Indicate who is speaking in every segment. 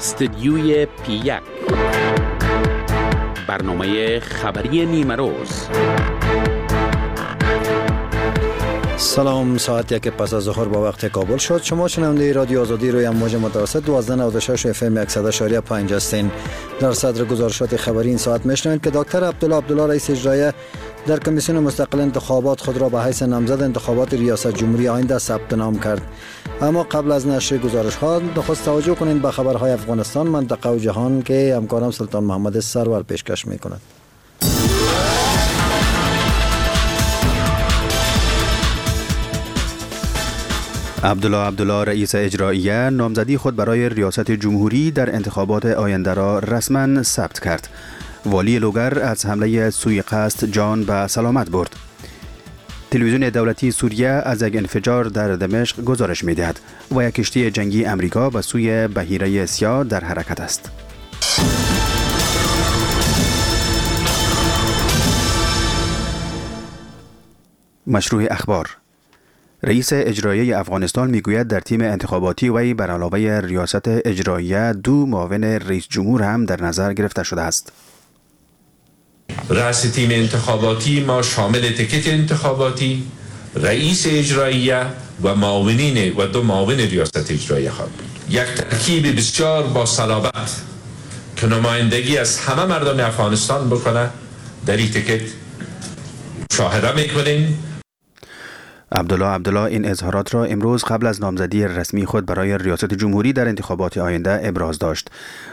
Speaker 1: استدیوی P1 برنامه خبری نیمه روز.
Speaker 2: سلام، ساعت 1 پس از ظهر با وقت کابل شد. شما شنونده رادیو آزادی روی امواج متوسط 1296 FM 100.5 هستین. در صدر گزارشات خبری این ساعت میشنوید که دکتر عبدالله رئیس اجرایی در کمیسیون مستقل انتخابات خود را به حیث نامزد انتخابات ریاست جمهوری آینده ثبت نام کرد. اما قبل از نشر گزارش ها نخست توجه کنید به خبرهای افغانستان، منطقه و جهان که همکارم سلطان محمد سرور پیشکش میکند. عبدالله رئیس اجرایی نامزدی خود برای ریاست جمهوری در انتخابات آینده را رسما ثبت کرد. والی لوگر از حمله سوی قصد جان به سلامت برد. تلویزیون دولتی سوریه از یک انفجار در دمشق گزارش می‌دهد و یک کشتی جنگی امریکا به سوی بحیره سیاه در حرکت است. مشروع اخبار. رئیس اجرایی افغانستان میگوید در تیم انتخاباتی وی بر علاوه ریاست اجرایی 2 معاون رئیس جمهور هم در نظر گرفته شده است.
Speaker 3: رأس تیم انتخاباتی ما شامل تکت انتخاباتی، رئیس اجرایی و معاونین و 2 معاون ریاست اجرایی خواهد بود. یک ترکیب بسیار با صلابت که نمایندگی از همه مردم افغانستان بکنه در این تکت مشاهده میکنیم.
Speaker 2: عبدالله این اظهارات را امروز قبل از نامزدی رسمی خود برای ریاست جمهوری در انتخابات آینده ابراز داشت.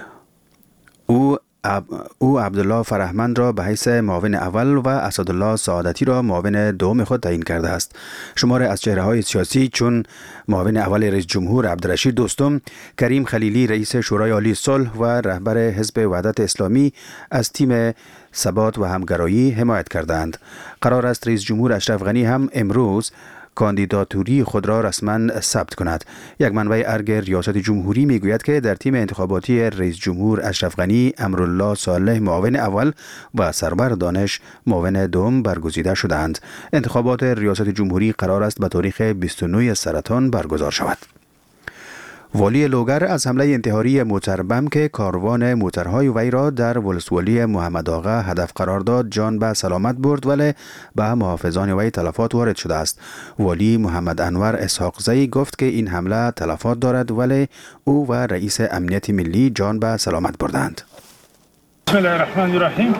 Speaker 2: او عبدالله فرهمند را به حیث معاون اول و اسدالله سعادتی را معاون دوم خود تعیین کرده است. شمار از چهره‌های سیاسی چون معاون اول رئیس جمهور عبدالرشید دوستم، کریم خلیلی رئیس شورای عالی صلح و رهبر حزب وحدت اسلامی از تیم ثبات و همگرایی حمایت کردند. قرار است رئیس جمهور اشرف غنی هم امروز کاندیداتوری خود را رسما ثبت کند. یک منبع ارگ ریاست جمهوری میگوید که در تیم انتخاباتی رئیس جمهور اشرف غنی امرالله صالح معاون اول و سرور دانش معاون دوم برگزیده شدند. انتخابات ریاست جمهوری قرار است به تاریخ 29 سرطان برگزار شود. والی لوگر از حمله انتحاری موتربم که کاروان موترهای وی را در ولسوالی محمد آقا هدف قرار داد جان به سلامت برد، ولی به محافظان وی تلفات وارد شده است. والی محمد انور اسحاق زی گفت که این حمله تلفات دارد ولی او و رئیس امنیت ملی جان به سلامت بردند.
Speaker 4: بسم الله الرحمن الرحیم.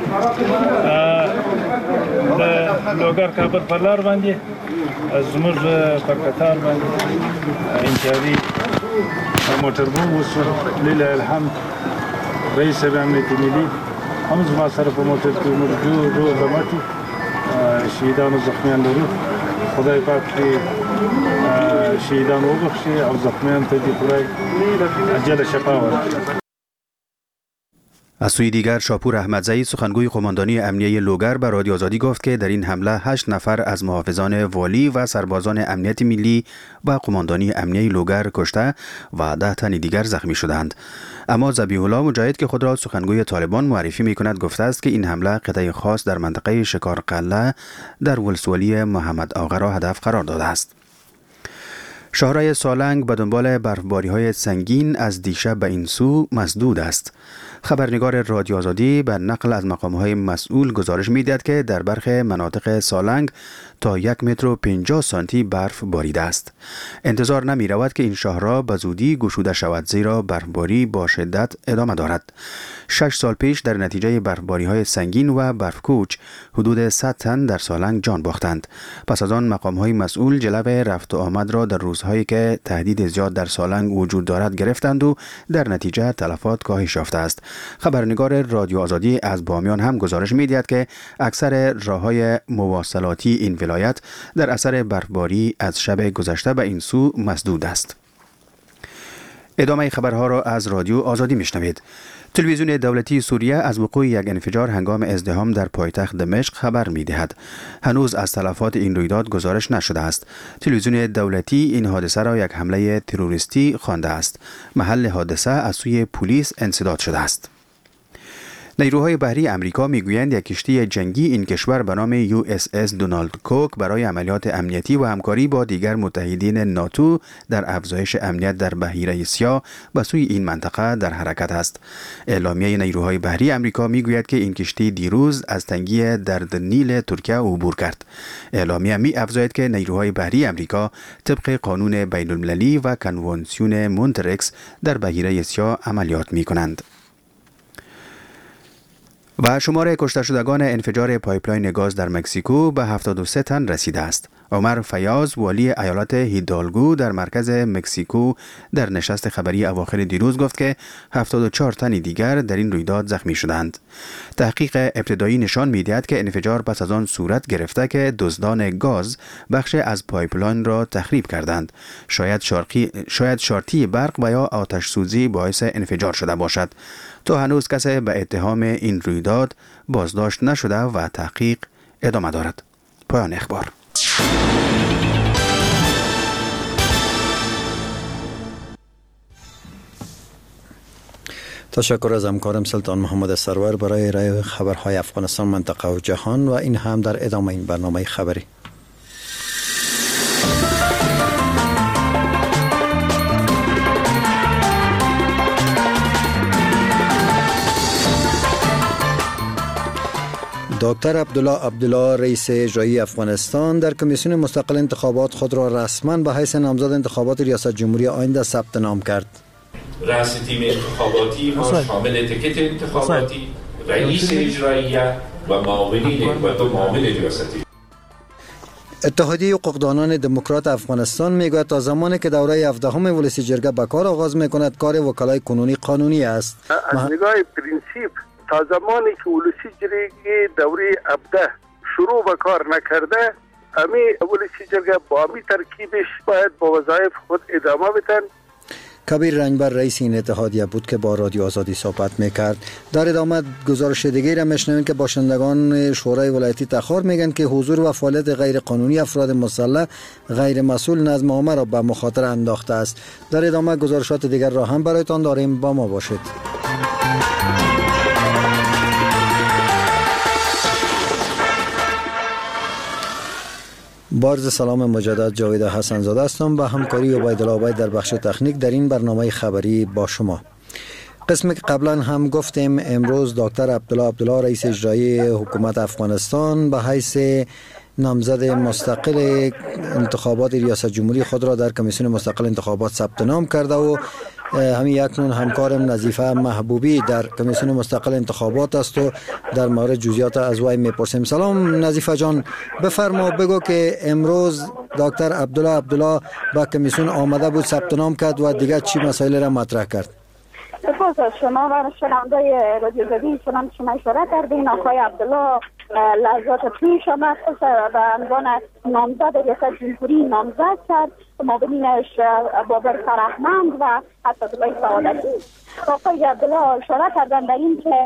Speaker 4: لوگر کابل پرلار باندې زموږ پر قطار باندې انتحاري موټربم وشو. لله الحمد رئیس امنیت ملی هم زما سره په موټر کې موږ جو رماتي شهیدان و زخمیان لرو. خدای پاک دې شهیدان وبخښي او زخمیان ته دې خدای عجل شفا ورکړي.
Speaker 2: از سوی دیگر شاپور احمدزئی سخنگوی قماندانی امنیه لوگر به رادیو آزادی گفت که در این حمله 8 نفر از محافظان والی و سربازان امنیت ملی و قماندانی امنیه لوگر کشته و 10 تن دیگر زخمی شدند. اما ذبیح الله مجاهد که خود را سخنگوی طالبان معرفی می کند گفته است که این حمله قطعه خاص در منطقه شکارقله در ولسوالی محمد آقا را هدف قرار داده است. شاهراه سالنگ به دنبال برفباری‌های سنگین از دیشب به این سو مسدود است. خبرنگار رادیو آزادی به نقل از مقام‌های مسئول گزارش می‌دهد که در برخی مناطق سالنگ تا 1 متر و 50 سانتی برف باریده است. انتظار نمی‌رود که این شاهراه به زودی گشوده شود، زیرا برفباری با شدت ادامه دارد. 6 سال پیش در نتیجه برفباری‌های سنگین و برفکوچ حدود 100 تن در سالنگ جان باختند. پس از آن مقام‌های مسئول جلب رفت و آمد را در روزهایی که تهدید زیاد در سالنگ وجود دارد گرفتند و در نتیجه تلفات کاهش یافته است. خبرنگار رادیو آزادی از بامیان هم گزارش می‌دهد که اکثر راه‌های مواصلاتی این ولایت در اثر برفباری از شب گذشته به این سو مسدود است. ادامه خبرها را از رادیو آزادی میشنوید. تلویزیون دولتی سوریه از وقوع یک انفجار هنگام ازدحام در پایتخت دمشق خبر می‌دهد. هنوز از تلفات این رویداد گزارش نشده است. تلویزیون دولتی این حادثه را یک حمله تروریستی خوانده است. محل حادثه از سوی پلیس انسداد شده است. نیروهای بحری امریکا میگویند یک کشتی جنگی این کشور به نام USS دونالد کوک برای عملیات امنیتی و همکاری با دیگر متحدین ناتو در افزایش امنیت در بحیره سیاه به سوی این منطقه در حرکت است. اعلامیه نیروهای بحری امریکا میگوید که این کشتی دیروز از تنگی در نیل ترکیه عبور کرد. اعلامیه می افزاید که نیروهای بحری امریکا طبق قانون بین المللی و کنوانسیون مونترکس در بحیره سیاه عملیات می کنند. و شمار کشته شدگان انفجار پایپلاین گاز در مکزیکو به 73 تن رسیده است. عمر فیاض والی ایالت هیدالگو در مرکز مکزیکو در نشست خبری اواخر دیروز گفت که 74 تن دیگر در این رویداد زخمی شدند. تحقیق ابتدایی نشان می‌دهد که انفجار پس از آن صورت گرفته که دزدان گاز بخش از پایپلاین را تخریب کردند. شاید شارتی برق و یا آتش سوزی باعث انفجار شده باشد. تا هنوز کسی به اتهام این رویداد بازداشت نشده و تحقیق ادامه دارد. پایان اخبار.
Speaker 5: تشکر از همکارم سلطان محمد سرور برای ارائه خبرهای افغانستان، منطقه و جهان، و این هم در ادامه این برنامه خبری. دکتر عبدالله رئیس اجرایی افغانستان در کمیسیون مستقل انتخابات خود را رسما به حیث نامزد انتخابات ریاست جمهوری آینده ثبت نام کرد.
Speaker 3: رئیس تیم انتخاباتی ما شامل تکت انتخاباتی، رئیس اجراییه و معاونین و 2 معاون ریاستی.
Speaker 5: اتحادیه حقوقدانان دموکرات افغانستان میگوید تا زمانی که دوره 17 ولسی جرگه به کار آغاز میکند کار وکلای کنونی قانونی است.
Speaker 6: از نگاه پرینسیپ تا زمانی که ولسی جرگه دوره 17 شروع به کار نکرده، امی ولسی جرگه با امی ترکیبش باید با وظایف خود ادامه بدن.
Speaker 5: کبیر رنجبر رئیس این اتحادیه بود که با رادیو آزادی صحبت میکرد. در ادامه گزارش دیگری را میشنویم که باشندگان شورای ولایتی تخار میگن که حضور و فعالیت غیر قانونی افراد مسلح غیر مسئول نظم عامه را به مخاطره انداخته است. در ادامه گزارشات دیگر را هم برایتان داریم، با ما باشید. بارز سلام مجدد، جاوید حسن زاده هستم با همکاری عبیدالله عبید در بخش تکنیک در این برنامه خبری با شما. قسمی که قبلا هم گفتیم، امروز دکتر عبدالله رئیس اجرایی حکومت افغانستان به حیث نامزد مستقل انتخابات ریاست جمهوری خود را در کمیسیون مستقل انتخابات ثبت نام کرده و همین اکنون همکارم نظیفه محبوبی در کمیسیون مستقل انتخابات است و در مورد جزئیات از وی میپرسیم. سلام نظیفه جان، بفرما بگو که امروز دکتر عبدالله به کمیسیون آمده بود، ثبت نام کرد و دیگه چی مسائل را مطرح کرد؟
Speaker 7: سپاس از شما و شنوندگان رادیو زدی. چنان شما اشاره کردین آقای عبدالله لحظات پیش آمد به عنوان نامزد ریاست جمهوری نامزد کرد. معاونینش بابر فرهمند و اسدالله سعادتی. آقای عبدالله اشاره کردن در این که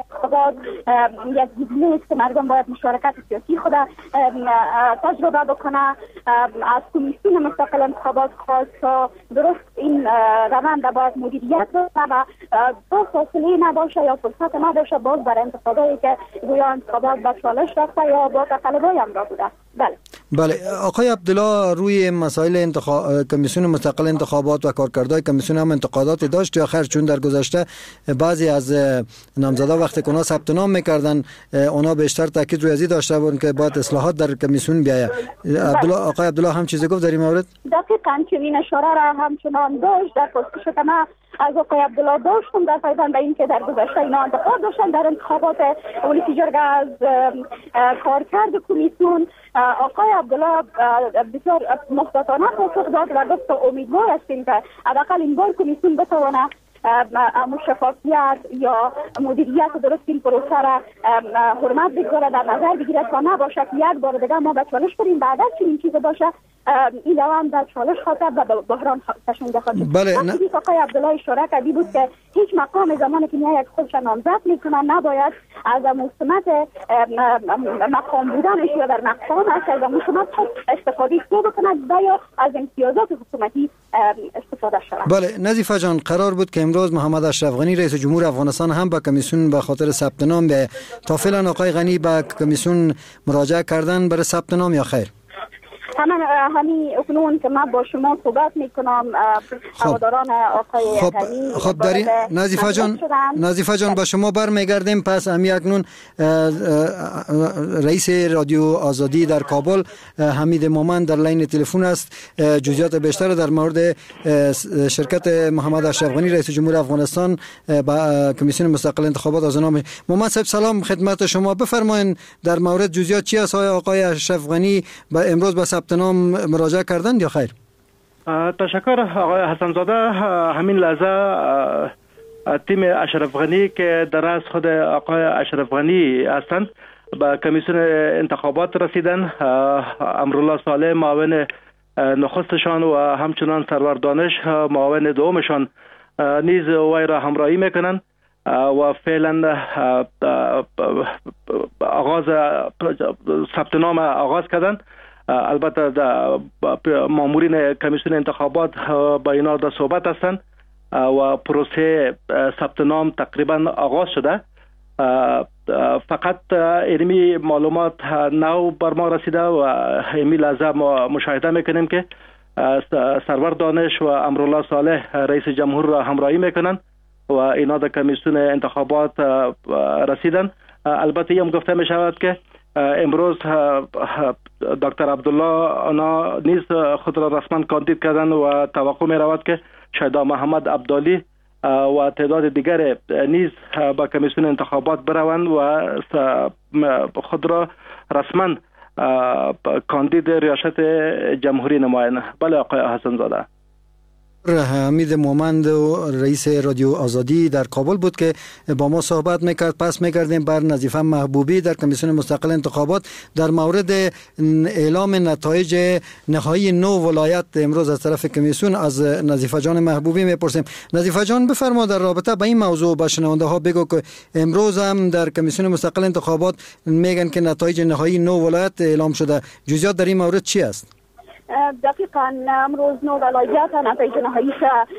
Speaker 7: یک دیدنه است که مردم باید مشارکت سیاسی خود تجربه بکنه. از کمیسیون مستقل انتخابات خواست تا درست این روند باید مدیریت بکنه و با فاصله نباشه یا فرصت نباشه باز برای انتخاباتی که گویا انتخابات به چالش رفته یا با تقلبای هم را بوده. بله
Speaker 5: آقای عبدالله، روی مسائل کمیسیون مستقل انتخابات و کارکردهای کمیسیون هم انتقاداتی داشت یا خیر؟ چون در گذشته بعضی از نامزدا وقتی که اونا ثبت نام میکردن اونا بیشتر تاکید روی ازی داشته بودن که باید اصلاحات در کمیسیون بیاید. آقای عبدالله هم چیزی گفت در این مورد؟
Speaker 7: دقیقاً چنین اشاره را همچنان داشت. در پرسش که من از آقای عبدالله داشتم در پایان به این که در گذشته اینا انتقاد داشتن در انتخابات ولسی جرگه از کارکرد کمیسیون. آقای عبدالله بسیار محتاطانه پاسخ داد و گفت امیدوار هستیم که حداقل این بار کمیسیون بتونه شفافیت یا مدیریت درست این پروسه را حرمت بگذاره، در نظر بگیرد تا نباشه که یک بار دیگه ما به چالش بریم بعد از چنین چیزی باشه این دوام در چالش خاطر و بحران تشمیده خواهد.
Speaker 5: بله
Speaker 7: آقای عبدالله اشاره کردی بود که هیچ مقام زمانی که میاید خودش نامزد میکنه نباید از موسمت مقام بودنش یا در مقام است از موسمت استفاده بکنه و یا از امتیازات حکومتی استفاده شود.
Speaker 5: بله نظیفه جان، قرار بود که امروز محمد اشرف غنی رئیس جمهور افغانستان هم به کمیسیون به خاطر ثبت نام به تا فعلا آقای غنی به کمیسیون مراجعه کردن برای ثبت نام یا خیر؟
Speaker 7: همین اکنون که من با شما صحبت میکنم هواداران آقای غنی
Speaker 5: خب در این نظیفه جان با شما برمیگردیم. پس همین اکنون رئیس رادیو آزادی در کابل حمید مومند در لین تلفن است. جزئیات بیشتر در مورد شرکت محمد اشرف غنی رئیس جمهور افغانستان با کمیسیون مستقل انتخابات از نام مومند صاحب سلام خدمت شما. بفرمایید در مورد جزئیات چی است؟ آقای اشرف غنی امروز به ثبت نام مراجعه کردند یا خیر؟
Speaker 8: تشکر آقای حسن زاده. همین لحظه تیم اشرف غنی که در از خود آقای اشرف غنی هستند به کمیسیون انتخابات رسیدن. امرالله صالح معاون نخستشان و همچنان سرور دانش معاون دومشان نیز وی را همراهی میکنند و فعلا آغاز ثبت نام آغاز کردند. البته مامورین کمیسیون انتخابات با اینا در صحبت هستند و پروسه ثبت نام تقریبا آغاز شده. فقط علمی معلومات نو بر ما رسیده و همین لحظه ما مشاهده میکنیم که سرور دانش و امرالله صالح رئیس جمهور را همراهی میکنند و اینا در کمیسیون انتخابات رسیدن. البته هم گفته می شود که امروز دکتر عبدالله آنا نیز خود را رسما کاندید کردند و توقع می رود که شهدا محمد عبدالی و تعداد دیگر نیز با کمیسیون انتخابات بروند و خود را رسما کاندید ریاست جمهوری نمایند. بله آقای حسن زاده.
Speaker 5: حمید مومند رئیس رادیو آزادی در کابل بود که با ما صحبت میکرد. پس میگردیم بر نظیفه محبوبی در کمیسیون مستقل انتخابات در مورد اعلام نتایج نهایی 9 ولایت امروز از طرف کمیسیون از نظیفه جان محبوبی میپرسیم. نظیفه جان بفرما در رابطه با این موضوع به شنونده ها بگو که امروز هم در کمیسیون مستقل انتخابات میگن که نتایج نهایی 9 ولایت اعلام شده. جزئیات در این مورد چی است؟
Speaker 7: دقیقاً امروز 9 ولایت نتایج نهاییش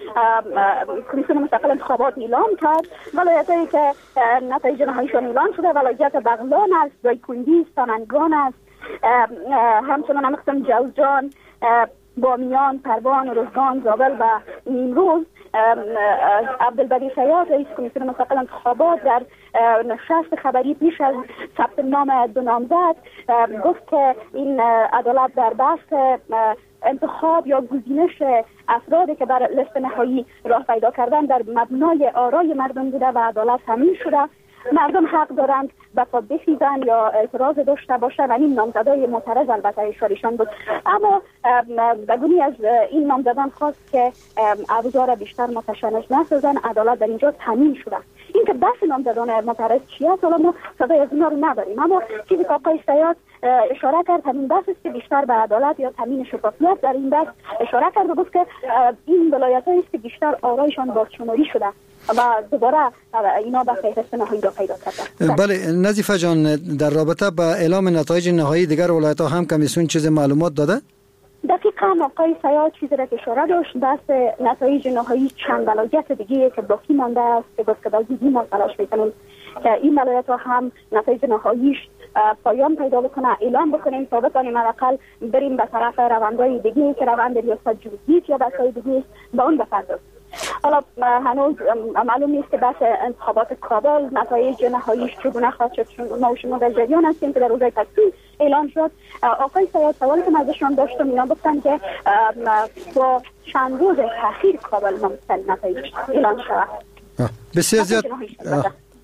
Speaker 7: کمیسیون مستقل انتخابات اعلام کرد. ولایتایی که نتایج نهاییشان اعلام شده ولایت بغلان است، دایکنڈی، سمنگان است، همچنان هم قسم جوزجان، بامیان، پروان، روزگان، زابل و نیمروز. عبدالبدی شیاد رئیس کمیسیون مستقل انتخابات در نشست خبری پیش از ثبت نام 2 نامزد گفت که این عدالت در بحث انتخاب یا گزینش افرادی که بر لیست نهایی راه پیدا کردن در مبنای آرای مردم بوده و عدالت همین شده. مردم حق دارند بقا بخیزن یا اعتراض داشته باشند و این نامزدای معترض البته اشارشان بود. اما بگونی از این نامزدان خواست که اوضاع را بیشتر متشنج نسازن. عدالت در اینجا تامین شده. این که بحث نامزدان معترض چی است حالا ما صدای از اونا رو نداریم، اما چیزی که آقای سیاد اشاره کرد همین بحث است که بیشتر به عدالت یا تامین شفافیت در این بحث اشاره کرد و گفت که این ولایت‌هایی است که بیشتر آرایشان بازشماری شده و دوباره اینا به فهرست نهایی را پیدا کردن.
Speaker 5: بله نظیفه جان، در رابطه با اعلام نتایج نهایی دیگر ولایت‌ها هم کمیسیون چیز معلومات داده؟
Speaker 7: دقیقاً آقای سیاد چیزی را که اشاره داشت بحث نتایج نهایی چند ولایت دیگه که باقی مانده است که گفت که بازی ما تلاش می‌کنیم که این ولایت‌ها هم نتایج نهاییش پایان پیدا بکنه، اعلام بکنیم تا بتونیم حداقل بریم به طرف روندهای دیگه که روند ریاست جمهوری یا بحث‌های دیگه به اون بپردازیم. حالا هنوز معلوم نیست که بحث انتخابات کابل نتایج نهاییش چگونه خواهد شد. ما شما در جریان هستیم که در روزهای تصویب اعلام شد. آقای سیاد سوالی که من ازشون داشتم اینا گفتن که با چند روز تاخیر کابل ممکن نتایج اعلام شود.
Speaker 5: بسیار زیاد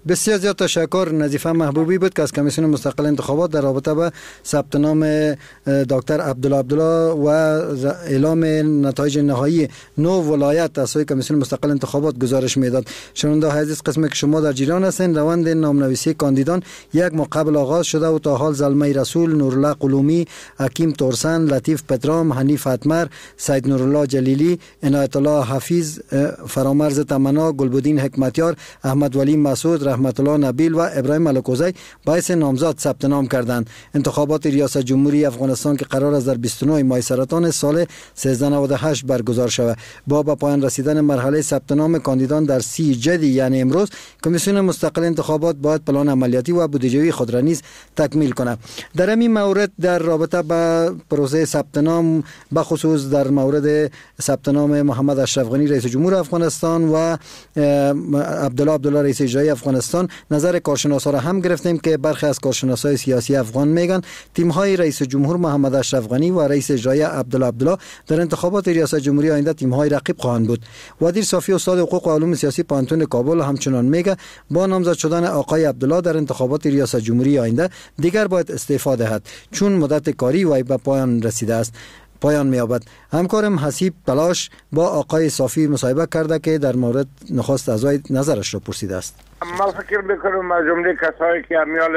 Speaker 5: بسیار زیاد تشکر. نظیفه محبوبی بود که از کمیسیون مستقل انتخابات در رابطه با ثبت نام دکتر عبدالله و اعلام نتایج نهایی 9 ولایت از سوی کمیسیون مستقل انتخابات گزارش میداد. شنونده عزیز، قسمی که شما در جریان هستین، روند نامنویسی کاندیدان یک ماه قبل آغاز شده و تا حال زلمه رسول، نورالله قلومی، حکیم تورسن، لطیف پدرام، حنیف اتمر، سید نورالله جلیلی، عنایت الله حفیظ، فرامرز تمنا، گلبدین حکمتیار، احمد ولی مسعود، رحمت الله نبیل و ابراهیم ملکوزی باعث نامزد ثبت نام کردند. انتخابات ریاست جمهوری افغانستان که قرار است در 29 ماه سرطان سال 1398 برگزار شود، با به پایان رسیدن مرحله ثبت نام کاندیدان در 30 جدی یعنی امروز، کمیسیون مستقل انتخابات باید پلان عملیاتی و بودجه‌ای خود را نیز تکمیل کند. در این مورد در رابطه با پروسه ثبت نام، بخصوص در مورد ثبت نام محمد اشرف غنی رئیس جمهور افغانستان و عبدالله رئیس اجرایی افغانستان، نظر کارشناسا را هم گرفتیم که برخی از کارشناسای سیاسی افغان میگن تیم‌های رئیس جمهور محمد اشرف غنی و رئیس اجرایی عبدالله در انتخابات ریاست جمهوری آینده تیم‌های رقیب خواهند بود. ودیر صافی استاد حقوق و علوم سیاسی پانتون کابل همچنان میگه با نامزد شدن آقای عبدالله در انتخابات ریاست جمهوری آینده دیگر باید استعفا دهد، چون مدت کاری وی به پایان رسیده است. پایان می‌یابد. همکارم حسیب تلاش با آقای صافی مصاحبه کرده که در مورد نخست از وی نظرش را پرسیده است.
Speaker 9: من فکر میکنم از جمله کسایی که امیال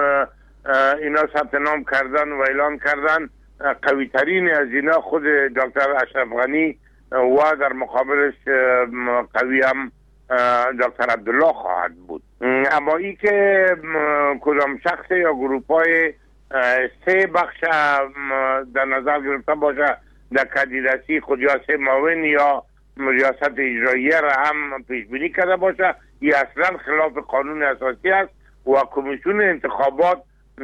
Speaker 9: اینا ثبت نام کردن و اعلان کردن، قوی ترین از اینا خود دکتر اشرف غنی و در مقابلش قوی هم دکتر عبدالله خواهد بود. اما ای که کدام شخص یا گروپای 3 بخش در نظر گرفته باشه در کاندیداسی خود یا 3 معاون یا ریاست اجراییه را هم پیش بینی کرده باشه، این اصلا خلاف قانون اساسی است و کمیسیون انتخابات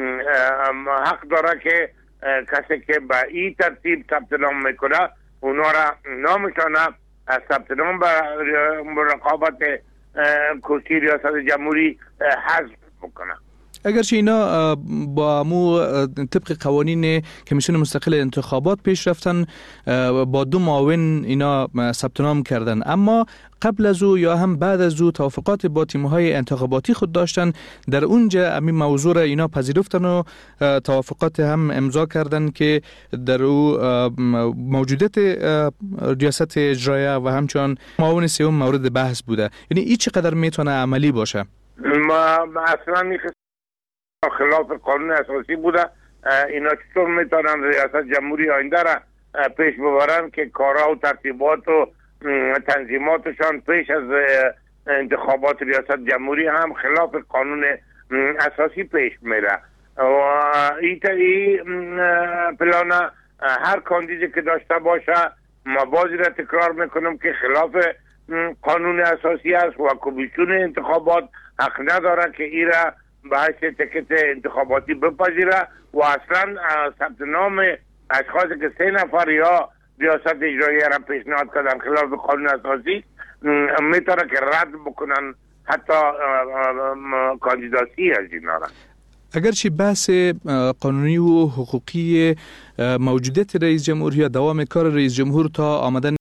Speaker 9: حق داره که کسی که به این ترتیب ثبت نام میکنه اونا را نامشانه از ثبت نام به رقابت کرسی ریاست جمهوری حذف بکنه.
Speaker 10: اگرچه اینا با طبق قوانین کمیسیون مستقل انتخابات پیش رفتن، با 2 معاون اینا ثبت نام کردن، اما قبل از او یا هم بعد از او توافقات با تیم‌های انتخاباتی خود داشتن، در اونجا همین موضوع را اینا پذیرفتن و توافقات هم امضا کردن که در او موجودیت ریاست اجراییه و همچنان معاون سوم مورد بحث بوده. یعنی این چقدر میتونه عملی باشه؟
Speaker 9: اصلا خلاف قانون اساسی بوده. اینا چطور میتونن ریاست جمهوری آینده را پیش ببرن که کارها و ترتیبات و تنظیماتشان پیش از انتخابات ریاست جمهوری هم خلاف قانون اساسی پیش میره و این پلان هر کاندیدی که داشته باشه، ما بازی را تکرار میکنم که خلاف قانون اساسی است و کمیسیون انتخابات حق نداره که این را به حیث تکت انتخاباتی بپذیره و اصلا ثبت نام اشخاصی که 3 نفر یا ریاست اجراییه را پیشنهاد کردن خلاف قانون اساسی میتونه که رد بکنن حتی کاندیداسی از اینا را.
Speaker 10: اگرچه بحث قانونی و حقوقی موجودیت رئیس جمهور یا دوام کار رئیس جمهور تا آمدن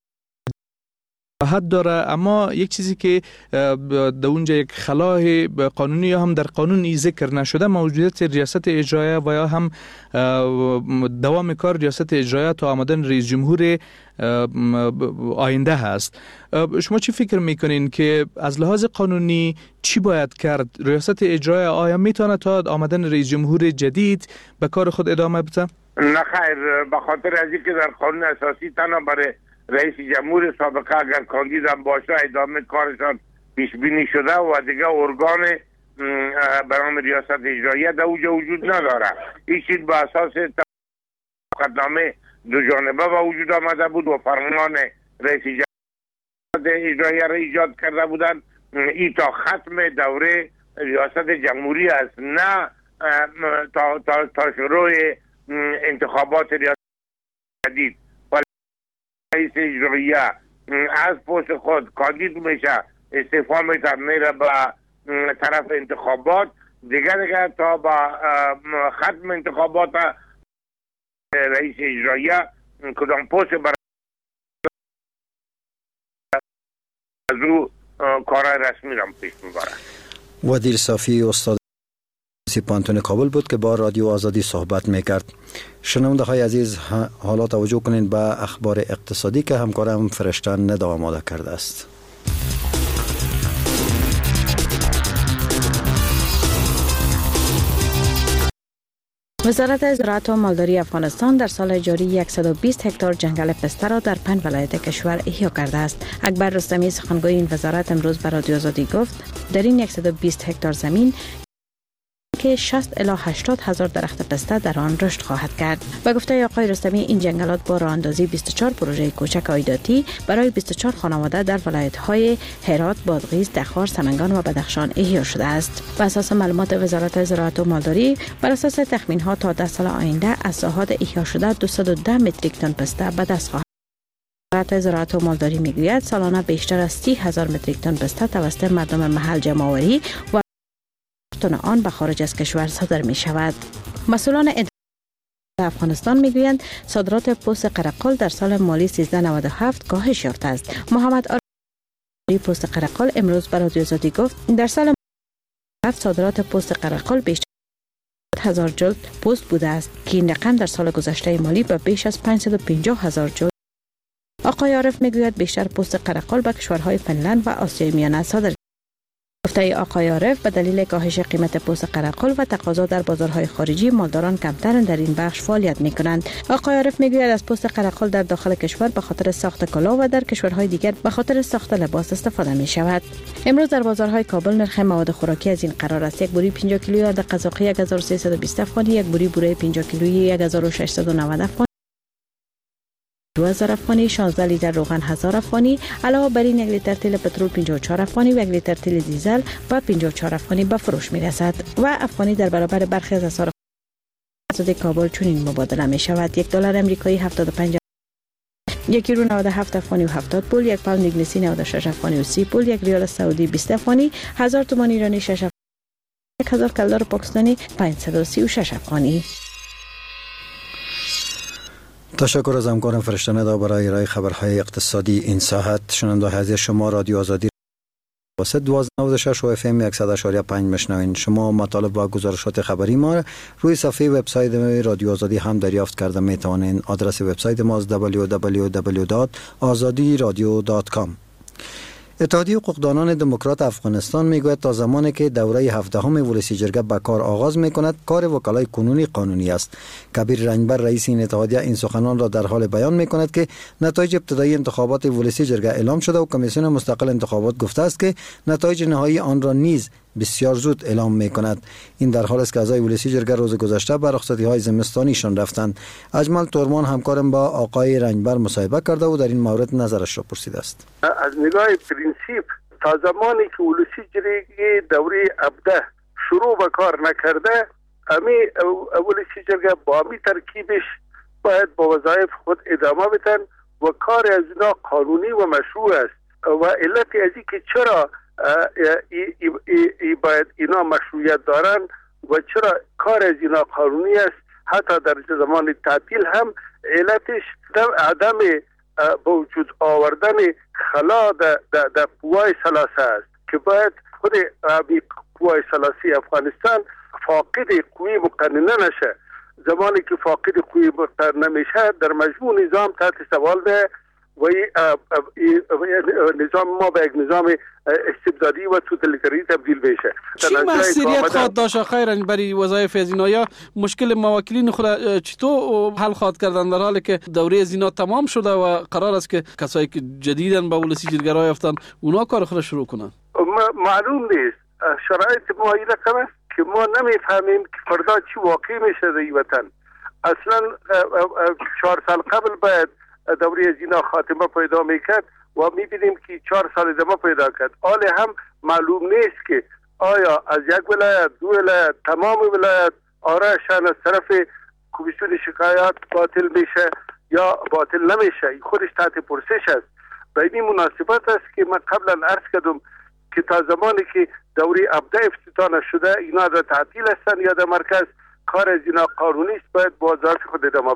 Speaker 10: حد داره، اما یک چیزی که در اونجا یک خلاه قانونی هم در قانون ای ذکر نشده، موجودیت ریاست اجراییه و یا هم دوام کار ریاست اجراییه تا آمدن رئیس جمهور آینده هست. شما چی فکر میکنین که از لحاظ قانونی چی باید کرد؟ ریاست اجراییه آیا میتونه تا آمدن رئیس جمهور جدید به کار خود ادامه بده؟
Speaker 9: نه خیر، به خاطر از اینکه در قانون اساسی تنها برای رئیس جمهور سابقه اگر کاندید هم باشه ادامه کارشان پیش بینی شده و دیگه ارگان به نام ریاست اجراییه در اوجه وجود نداره. این چیز به اساس توافقنامه 2 جانبه و وجود آمده بود و فرمان رئیس جمهور اجراییه را ایجاد کرده بودن. این تا ختم دوره ریاست جمهوری است، نه تا شروع انتخابات ریاست جدید. رئیس اجراییه از پست خود کاندید میشه، استعفا میده، میره به طرف انتخابات دیگه تا با ختم انتخابات رئیس اجراییه کدام پست برای از او کارهای رسمی را پیش میبره.
Speaker 5: ودیل صافی استاد پانتون کابل بود که با رادیو آزادی صحبت میکرد. شنونده های عزیز، حالا توجه کنید به اخبار اقتصادی که همکارم فرشته ندا آماده کرده است.
Speaker 11: وزارت زراعت و مالداری افغانستان در سال جاری 120 هکتار جنگل پسته را در 5 ولایت کشور احیا کرده است. اکبر رستمی سخنگوی این وزارت امروز به رادیو آزادی گفت در این 120 هکتار زمین که 60 الی 80 هزار درخت پسته در آن رشد خواهد کرد. به گفته آقای رستمی، این جنگلات با راه اندازی 24 پروژه کوچک عایداتی برای 24 خانواده در ولایت‌های هرات، بادغیس، تخار، سمنگان و بدخشان احیا شده است. بر اساس معلومات وزارت زراعت و مالداری، بر اساس تخمین‌ها تا 10 سال آینده از ساحات احیا شده 210 متریک تن پسته به دست خواهد. وزارت زراعت و مالداری میگوید سالانه بیشتر از 30,000 متریک تن پسته توسط مردم محل جمع‌آوری و تن آن به خارج از کشور صادر می شود. مسئولان افغانستان می گویند صادرات پوست قرقل در سال مالی 1397 کاهش یافته است. محمد آری پوست قرقل امروز به رادیو آزادی گفت در سال 2007 صادرات پوست قرقل بیشتر از 1000 جلد پوست بوده است که این رقم در سال گذشته مالی به بیش از 550,000 جلد. آقای عارف می گوید بیشتر پوست قرقل به کشورهای فنلند و آسیای میانه صادر گفته آقای عارف به دلیل کاهش قیمت پوست قرقل و تقاضا در بازارهای خارجی، مالداران کمتر در این بخش فعالیت می‌کنند. آقای عارف می‌گوید از پوست قرقل در داخل کشور به خاطر ساخت کلاه و در کشورهای دیگر به خاطر ساخت لباس استفاده می‌شود. امروز در بازارهای کابل نرخ مواد خوراکی از این قرار است: یک بوری 50 کیلویی آرد قزاقی 1320 افغانی، یک بوره 50 کیلویی 1690 افغانی، 2000 افغانی، 16 لیتر روغن 1000 افغانی، علاوه بر این 1 لیتر تیل پترول 54 افغانی و 1 لیتر تیل دیزل و 54 افغانی به فروش می‌رسد و افغانی در برابر برخی از اسعار کابل چنین مبادله می‌شود: $1 آمریکایی 75، 1 یورو 97 افغانی و 70 پول، 1 پوند انگلیسی 96 افغانی و 30 پول، 1 ریال سعودی 20 افغانی، 1000 تومان ایرانی 6 افغانی، 1000 کلدار پاکستانی 536 افغانی.
Speaker 5: تشکر از همکارم فرشته ندا برای ارائه خبرهای اقتصادی این ساعت. شنونده عزیز، شما رادیو آزادی واسه 1296 و اف ام 100.5 میشنوین. شما مطالب و گزارشات خبری ما روی صفحه وبسایت رادیو آزادی هم دریافت کرده می توانید. آدرس وبسایت ما www.azadiradio.com. اتحادیه حقوقدانان دموکرات افغانستان میگوید تا زمانی که دوره 17 ولسی جرگه به کار آغاز میکند، کار وکلای قانونی است. کبیر رنجبر رئیس این اتحادیه این سخنان را در حال بیان میکند که نتایج ابتدایی انتخابات ولسی جرگه اعلام شده و کمیسیون مستقل انتخابات گفته است که نتایج نهایی آن را نیز بسیار زود اعلام میکند. این در حال است که اعضای ولسی جرگه روز گذشته به رخصتی های زمستانیشان رفتند. اجمل تورمان همکارم با آقای رنجبر مصاحبه کرده و در این مورد نظرش را پرسیده است.
Speaker 6: از نگاه پرینسیپ تا زمانی که ولسی جرگه دوره 17 شروع به کار نکرده، ولسی جرگه با می ترکیبش باید با وظایف خود ادامه بدن و کار از اینا قانونی و مشروع است و علت از این که چرا باید اینا مشروعیت دارن و چرا کار از اینا قانونی است، حتی در زمان تعطیل هم علتش عدم به وجود آوردن خلا در قوای ثلاثه است که باید خود قوای ثلاثه افغانستان فاقد قوی مقننه نشه. زمانی که فاقد قوی مقننه میشه، در مجموع نظام تحت سوال ده و نظام ما به یک نظام استبدادی و توتالیتری تبدیل بشه.
Speaker 12: چی مسئولیت خواهد داشت خیرن برای وظایف از اینا؟ یا مشکل موکلین خود چطور حل خواهد کردن در حالی که دوره از اینا تمام شده و قرار است که کسایی که جدیدن به ولسی جرگه رفتن اونا کار خود شروع کنن؟
Speaker 6: معلوم نیست. شرایط ما این رقم است که ما نمیفهمیم که فردا چی واقع میشه در این وطن. اصلا 4 سال قبل باید دوره از اینا خاتمه پیدا میکرد و میبینیم که 4 سال ادامه پیدا کرد. حال هم معلوم نیست که آیا از یک ولایت، 2 ولایت، تمام ولایت آرایشان از طرف کمیسیون شکایات باطل میشه یا باطل نمیشه. خودش تحت پرسش است. به این مناسبت است که من قبلا عرض کردم که تا زمانی که دوره 17 افتتاح نشده اینا در تعطیل هستند یا در مرکز، کار از اینا قانونی است، باید با وظایف خود ادامه بدن.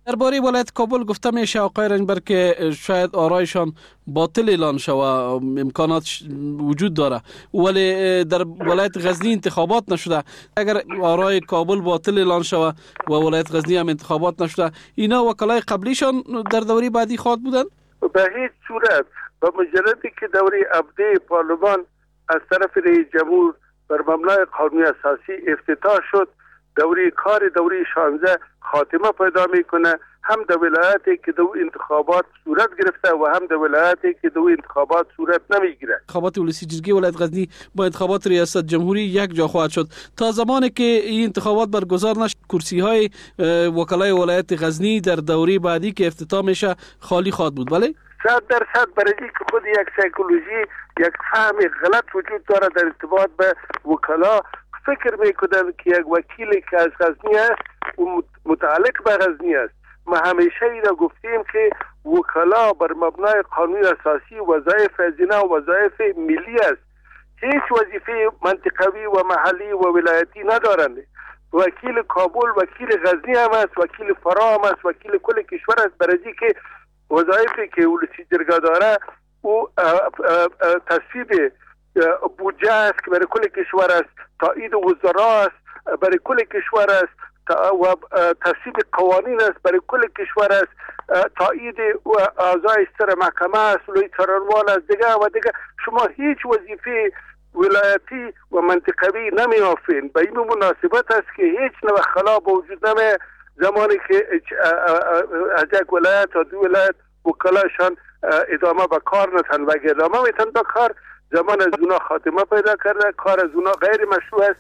Speaker 12: درباره ولایت کابل گفته میشه آقای رنجبر که شاید آرایشان باطل اعلان شوه، امکانات وجود داره، ولی در ولایت غزنی انتخابات نشده. اگر آرای کابل باطل اعلان شوه و ولایت غزنی هم انتخابات نشده، اینا وکلای قبلیشان در دوره بعدی خواهد بودن؟
Speaker 6: به هیچ صورت. با مجردی که دوره ابدی پارلمان از طرف رئیس جمهور بر مبنای قانون اساسی افتتاح شد، دوره 16 خاتمه پیدا میکنه، هم در ولایتی که دو انتخابات صورت گرفته و هم در ولایتی که دو انتخابات صورت نمیگیره.
Speaker 12: انتخابات ولسی جرگه ولایت غزنی با انتخابات ریاست جمهوری یک جا خواهد شد. تا زمانی که این انتخابات برگزار نشد، کرسی های وکلای ولایت غزنی در دوره بعدی که افتتاح میشه خالی خواهد بود. بله
Speaker 6: 100% برای که خود یک سایکولوژی، یک فهم غلط وجود داره در ارتباط به وکلا. فکر میکنن که یک وکیلی که از غزنی است و متعلق به غزنی است. ما همیشه اینا گفتیم که وکلا بر مبنای قانون اساسی وظایف از اینا وظایف ملی است، هیچ وظیفه منطقوی و محلی و ولایتی ندارند. وکیل کابل وکیل غزنی هم است، وکیل فرا هم است، وکیل کل کشور است. برای که وظایفی که ولسی جرگه داره او تصویب بودجه است که برای کل کشور است، تایید وزرا است برای کل کشور است و تصویب قوانین است برای کل کشور است، تایید اعضای سر محکمه است، لوی څارنوال است، دیگه و دیگه. شما هیچ وظیفه ولایتی و منطقوی نمیافین. به این مناسبت است که هیچ نوع خلا وجود نمی زمانی که از یک ولایت تا دو ولایت وکلاشان ادامه به کار نتن و اگر ادامه میتن به کار، زمان از اونا خاتمه پیدا کرده، کار از اونا غیر مشروع است.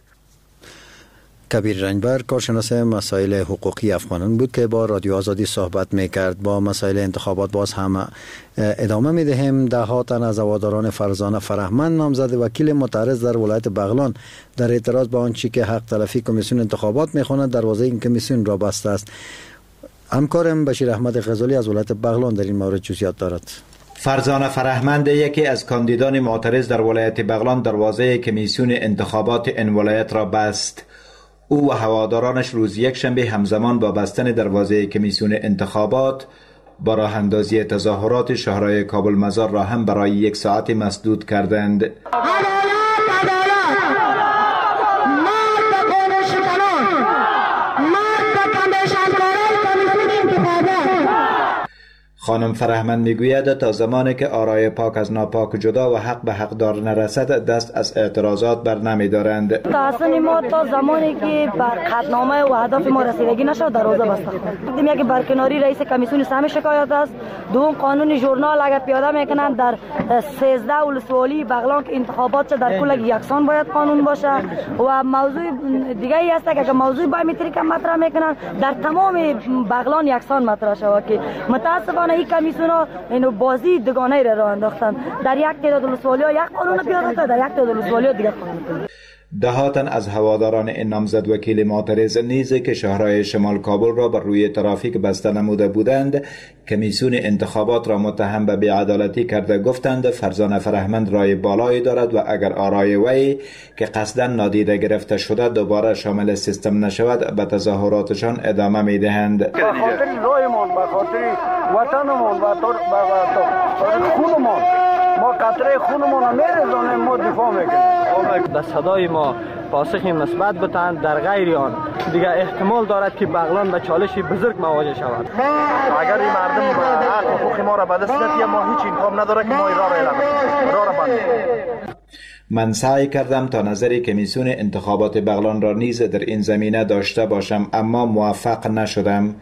Speaker 5: کبیر رنجبر کارشناس مسائل حقوقی افغانان بود که با رادیو آزادی صحبت میکرد. با مسائل انتخابات باز هم ادامه میدهیم. ده ها تن از هواداران فرزانه فرهمند نامزد وکیل معترض در ولایت بغلان در اعتراض به آنچه که حق تلفی کمیسیون انتخابات میخواند دروازه این کمیسیون را بسته است. همکارم بشیر احمد غزالی از ولایت بغلان در این مورد جزئیات دارد.
Speaker 13: فرزانه فرهمند یکی از کاندیدان معترض در ولایت بغلان دروازه کمیسیون انتخابات این ولایت را بست. او و هوادارانش روز یک شنبه همزمان با بستن دروازه کمیسیون انتخابات با راه اندازی تظاهرات شهرهای کابل مزار را هم برای 1 ساعت مسدود کردند. خانم فرهمند میگوید تا زمانی که آرای پاک از ناپاک جدا و حق به حقدار نرسد دست از اعتراضات بر نمیدارند.
Speaker 14: تحسن ما تا زمانی که بر قطعنامه و اهداف ما رسیدگی نشد دروازه بسته خواهد. دیدیم که برکناری رئیس کمیسیون سهم شکایت است. دوم قانون ژورنال اگر پیاده میکنند در 13 ولسوالی بغلان که انتخابات در کل یکسان باید قانون باشه و موضوع دیگه ای است که موضوع بایومتریک مطرح میکنند در تمام بغلان یکسان مطرح شود که متاسفانه این کمیسیون ها اینو بازی دگانه را راه انداختند. در یک تعداد ولسوالی ها یک قانون پیاده کرد، در یک تعداد ولسوالی ها دیگر قانون.
Speaker 13: ده تن از هواداران این نامزد وکیل معترض نیز که شهرهای شمال کابل را بر روی ترافیک بسته نموده بودند کمیسیون انتخابات را متهم به بی‌عدالتی کرده گفتند فرزانه فرهمند رای بالایی دارد و اگر آرای وی که قصدا نادیده گرفته شده دوباره شامل سیستم نشود به تظاهراتشان ادامه می‌دهند.
Speaker 15: به خاطر رایمان، به خاطر وطنمان و خونمان ما قطره خونمان را می‌ریزانیم، ما دفاع میکنیم.
Speaker 16: به صدای ما پاسخی مثبت بتند، در غیر آن دیگر احتمال دارد که بغلان به چالشی بزرگ مواجه شود.
Speaker 15: اگر این مردم حق و حقوق ما را به دست ندهد ما هیچ امکان نداره که ما راه را بند.
Speaker 13: من سعی کردم تا نظر کمیسیون انتخابات بغلان را نیز در این زمینه داشته باشم اما موفق نشدم.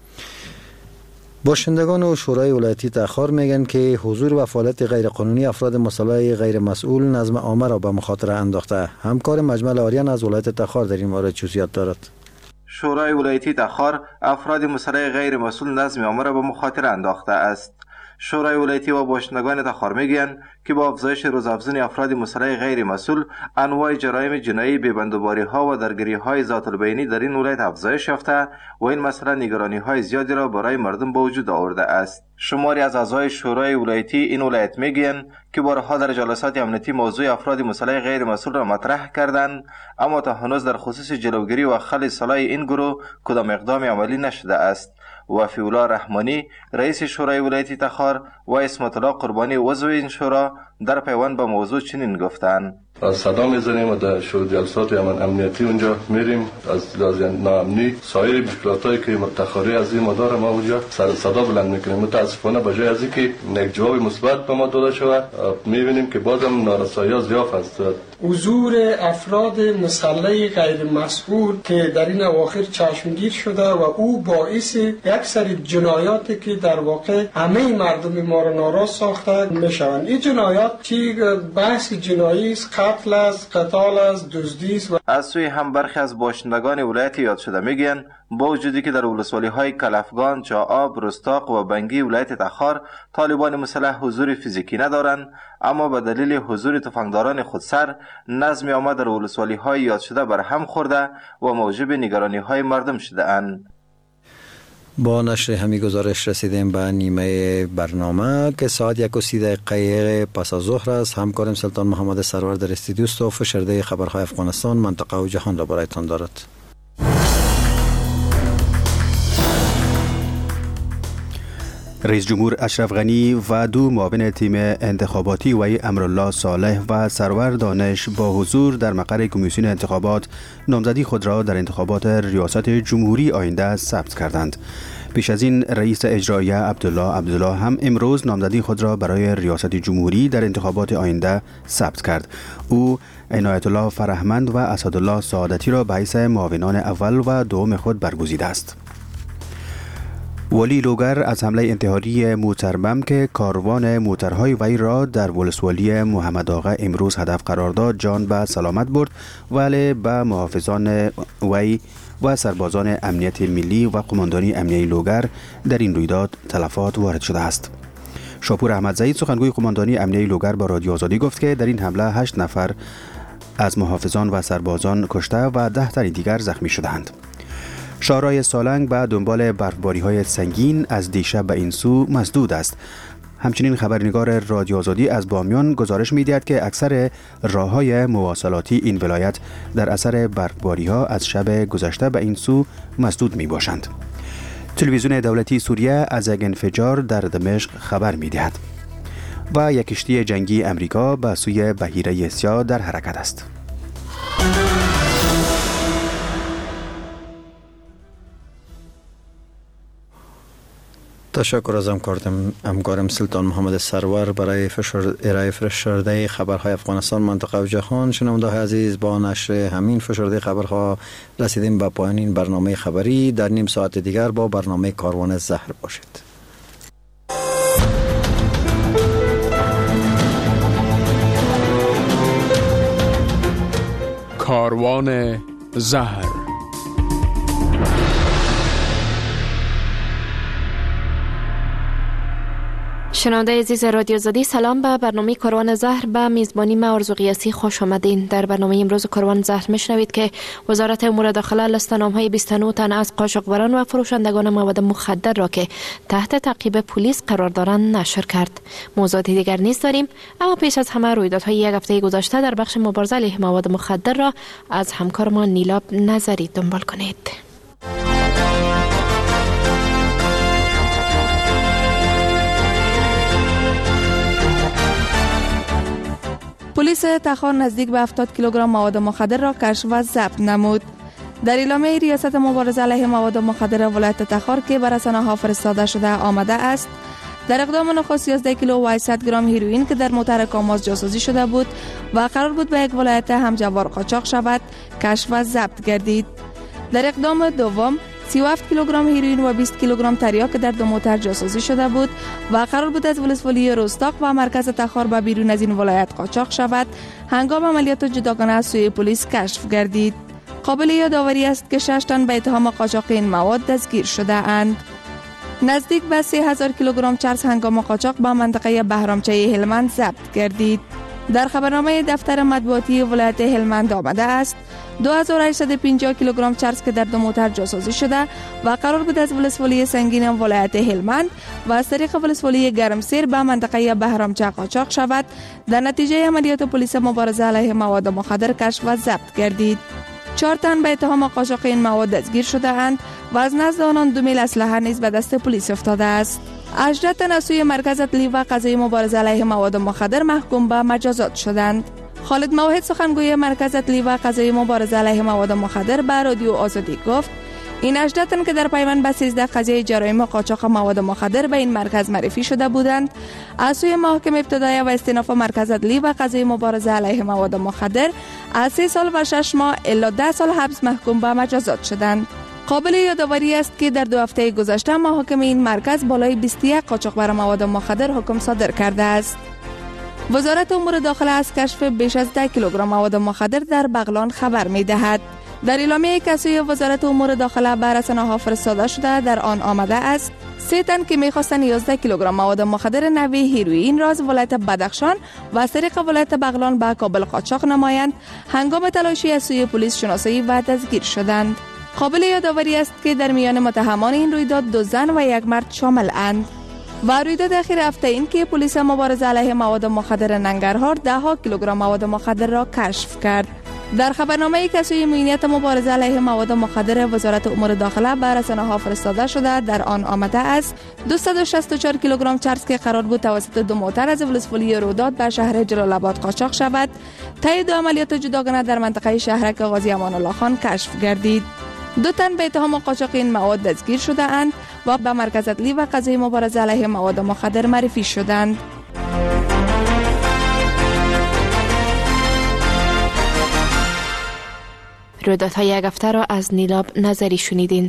Speaker 5: باشندگان و شورای ولایتی تخار میگن که حضور و فعالیت غیرقانونی افراد مسلح غیر مسئول نظم عامه را به مخاطره انداخته. همکار مجمل آریان از ولایت تخار در این مورد جزئیات دارد.
Speaker 17: شورای ولایتی تخار افراد مسلح غیر مسئول نظم عامه را به مخاطره انداخته است. شورای ولایتی و باشندگان تخار میگویند که با افزایش روزافزون افراد مسلح غیر مسئول انواع جرایم جنایی ببندوباری ها و درگیری های ذات البینی در این ولایت افزایش یافته و این مسئله نگرانی های زیادی را برای مردم به وجود آورده است. شماری از اعضای شورای ولایتی این ولایت میگویند که بارها در جلسات امنیتی موضوع افراد مسلح غیر مسئول را مطرح کردند اما تا هنوز در خصوص جلوگیری و خل سلاح این گروه کدام اقدام عملی نشده است. وفی‌الله رحمانی رئیس شورای ولایتی تخار و اسمت الله قربانی عضو این شورا در پیوند به موضوع چنین گفتند:
Speaker 18: صدا میزنیم و در جلسات امنیتی اونجا میریم از ناامنی سایر مشکلاتایی که تخاری از این مدار ما اونجا سر صدا بلند میکنیم. متاسفانه بجای از اینکه یک جواب مثبت به ما داده شود میبینیم که بازم نارسایی زیاد است.
Speaker 19: حضور افراد مسلح غیر مسئول که در این اواخر چشمگیر شده و او باعث یک سری جنایاتی که در واقع همه مردم ما را ناراض ساخته میشوند. این جنایات چی بحث جنایی است، قتل است، قتال است، دزدی است.
Speaker 17: از سوی هم برخی از باشندگان ولایت یاد شده میگن با وجودی که در ولسوالی های کلفگان، چاآب، رستاق و بنگی ولایت تخار طالبان مسلح حضور فیزیکی ندارند، اما به دلیل حضور تفنگداران خودسر نظم عامه در ولسوالی های یاد شده برهم خورده و موجب نگرانی های مردم شده اند.
Speaker 5: با نشر همی گزارش رسیدیم به نیمه برنامه که ساعت 1:30 پس از ظهر است. همکارم سلطان محمد سرور در استودیو است و فشرده خبرهای افغانستان، منطقه و جهان را برایتان دارد.
Speaker 2: رئیس جمهور اشرف غنی و دو معاون تیم انتخاباتی وی امرالله صالح و سرور دانش با حضور در مقر کمیسیون انتخابات نامزدی خود را در انتخابات ریاست جمهوری آینده ثبت کردند. پیش از این رئیس اجرایی عبدالله هم امروز نامزدی خود را برای ریاست جمهوری در انتخابات آینده ثبت کرد. او عنایت الله فرهمند و اسدالله سعادتی را به حیث معاونان اول و دوم خود برگزیده است. ولی لوگر از حمله انتحاری موتربم که کاروان موترهای وی را در ولسوالی محمد آقا امروز هدف قرار داد جان به سلامت برد، ولی به محافظان وی و سربازان امنیت ملی و قماندانی امنیه لوگر در این رویداد تلفات وارد شده است. شاپور احمدزئی سخنگوی قماندانی امنیه لوگر با رادیو آزادی گفت که در این حمله 8 نفر از محافظان و سربازان کشته و 10 تن دیگر زخمی شدند. شاهراه سالنگ به دنبال برفباری‌های سنگین از دیشب به این سو مسدود است. همچنین خبرنگار رادیو آزادی از بامیان گزارش می‌دهد که اکثر راه‌های مواصلاتی این ولایت در اثر برفباری‌ها از شب گذشته به این سو مسدود می‌باشند. تلویزیون دولتی سوریه از یک انفجار در دمشق خبر می‌دهد و یک کشتی جنگی امریکا به سوی بحیره سیاه در حرکت است.
Speaker 5: تشکر از همکارم سلطان محمد سرور برای ارائه فشرده خبرهای افغانستان، منطقه و جهان. شنونده عزیز، با نشر همین فشرده خبرها رسیدیم به پایان این برنامه خبری. در نیم ساعت دیگر با برنامه کاروان زهر باشید.
Speaker 20: کاروان زهر.
Speaker 21: شنونده عزیز رادیو آزادی، سلام. به برنامه کاروان زهر به میزبانی من آرزو قیاسی خوش آمدین. در برنامه امروز کاروان زهر میشنوید که وزارت امور داخله لیست نام‌های 29 تن از قاچاقبران و فروشندگان مواد مخدر را که تحت تعقیب پلیس قرار دارند نشر کرد. موضوعات دیگر نیز داریم، اما پیش از همه رویدادهای یک هفته گذشته در بخش مبارزه علیه مواد مخدر را از همکارمان نیلاب نظری دنبال کنید.
Speaker 22: پلیس تخار نزدیک به 70 کیلوگرم مواد مخدر را کشف و ضبط نمود. در اعلامیه ریاست مبارزه علیه مواد مخدر ولایت تخار که بر رسانه‌ها فرستاده شده آمده است، در اقدام نخست 11 کیلو و 100 گرم هیروئین که در موتر کاماز جاسوسی شده بود و قرار بود به یک ولایت همجوار قاچاق شود کشف و ضبط گردید. در اقدام دوم 37 کیلوگرم هیروئین و 20 کیلوگرم تریاک که در دو موتر جاسوسی شده بود و قرار بود از ولسوالی رستاق و مرکز تخار به بیرون از این ولایت قاچاق شود، هنگام عملیات جداگانه از سوی پلیس کشف گردید. قابل یادآوری است که 6 تن به اتهام قاچاق این مواد دستگیر شده اند. نزدیک به 3000 کیلوگرم چرس هنگام قاچاق به منطقه بهرامچه هلمند ضبط گردید. در خبرنامه دفتر مطبوعاتی ولایت هلمند آمده است 2850 کیلوگرم چرس که در دو موتر جاسوسی شده و قرار بود از ولسوالی سنگین ولایت هلمند و از طریق ولسوالی گرمسیر به منطقه بهرامچه قاچاق شود، در نتیجه عملیات پلیس مبارزه علیه مواد مخدر کشف و ضبط گردید. 4 تن به اتهام قاچاق این مواد دستگیر شده اند و از نزد آنان 2 میل اسلحه نیز به دست پلیس افتاده است. 18 تن از سوی مرکز اطلاعی و قضایی مبارزه علیه مواد مخدر محکوم به مجازات شدند. خالد موحد سخنگوی مرکز اطلاعی و قضایی مبارزه علیه مواد مخدر به رادیو آزادی گفت این 18 تن که در پیوند به 13 قضیه جرایم قاچاق مواد مخدر به این مرکز معرفی شده بودند از سوی محکمه ابتدایی و استیناف مرکز اطلاعی و قضایی مبارزه علیه مواد مخدر از 3 سال و 6 ماه الی 10 سال حبس محکوم به مجازات شدند. قابل یادآوری است که در 2 هفته گذشته محاکمه این مرکز بالای 21 قاچاقبر مواد مخدر حکم صادر کرده است. وزارت امور داخله از کشف بیش از 10 کیلوگرم مواد مخدر در بغلان خبر می دهد. در اعلامیه که سوی وزارت امور داخله به رسانه‌ها فرستاده شده در آن آمده است 3 تن که می‌خواستند 11 کیلوگرم مواد مخدر نوع هیروئین را از ولایت بدخشان و از طریق ولایت بغلان به کابل قاچاق نمایند هنگام تلاشی از سوی پلیس شناسایی و دستگیر شدند. قابل یادآوری است که در میان متهمان این رویداد 2 زن و 1 مرد شامل اند. و رویداد اخیر هفته این که پلیس مبارزه علیه مواد مخدر ننگرهار 10 کیلوگرم مواد مخدر را کشف کرد. در خبرنامه‌ای که سوی مؤسسه مبارزه علیه مواد مخدر وزارت امور داخله به رسانه‌ها فرستاده شده در آن آمده است 264 کیلوگرم چرس که قرار بود توسط 2 موتر از ولسوالی روداد به شهر جلال آباد قاچاق شود طی 2 عملیات جداگانه در منطقه شهرک قاضی امان الله خان کشف گردید. 2 تن به اتهام قاچاق این مواد دستگیر شده اند و به مرکز اطلاعی و قضایی مبارزه علیه مواد مخدر معرفی شدند.
Speaker 21: رویدادهای یک هفته را از نیلاب نظری شنیدین.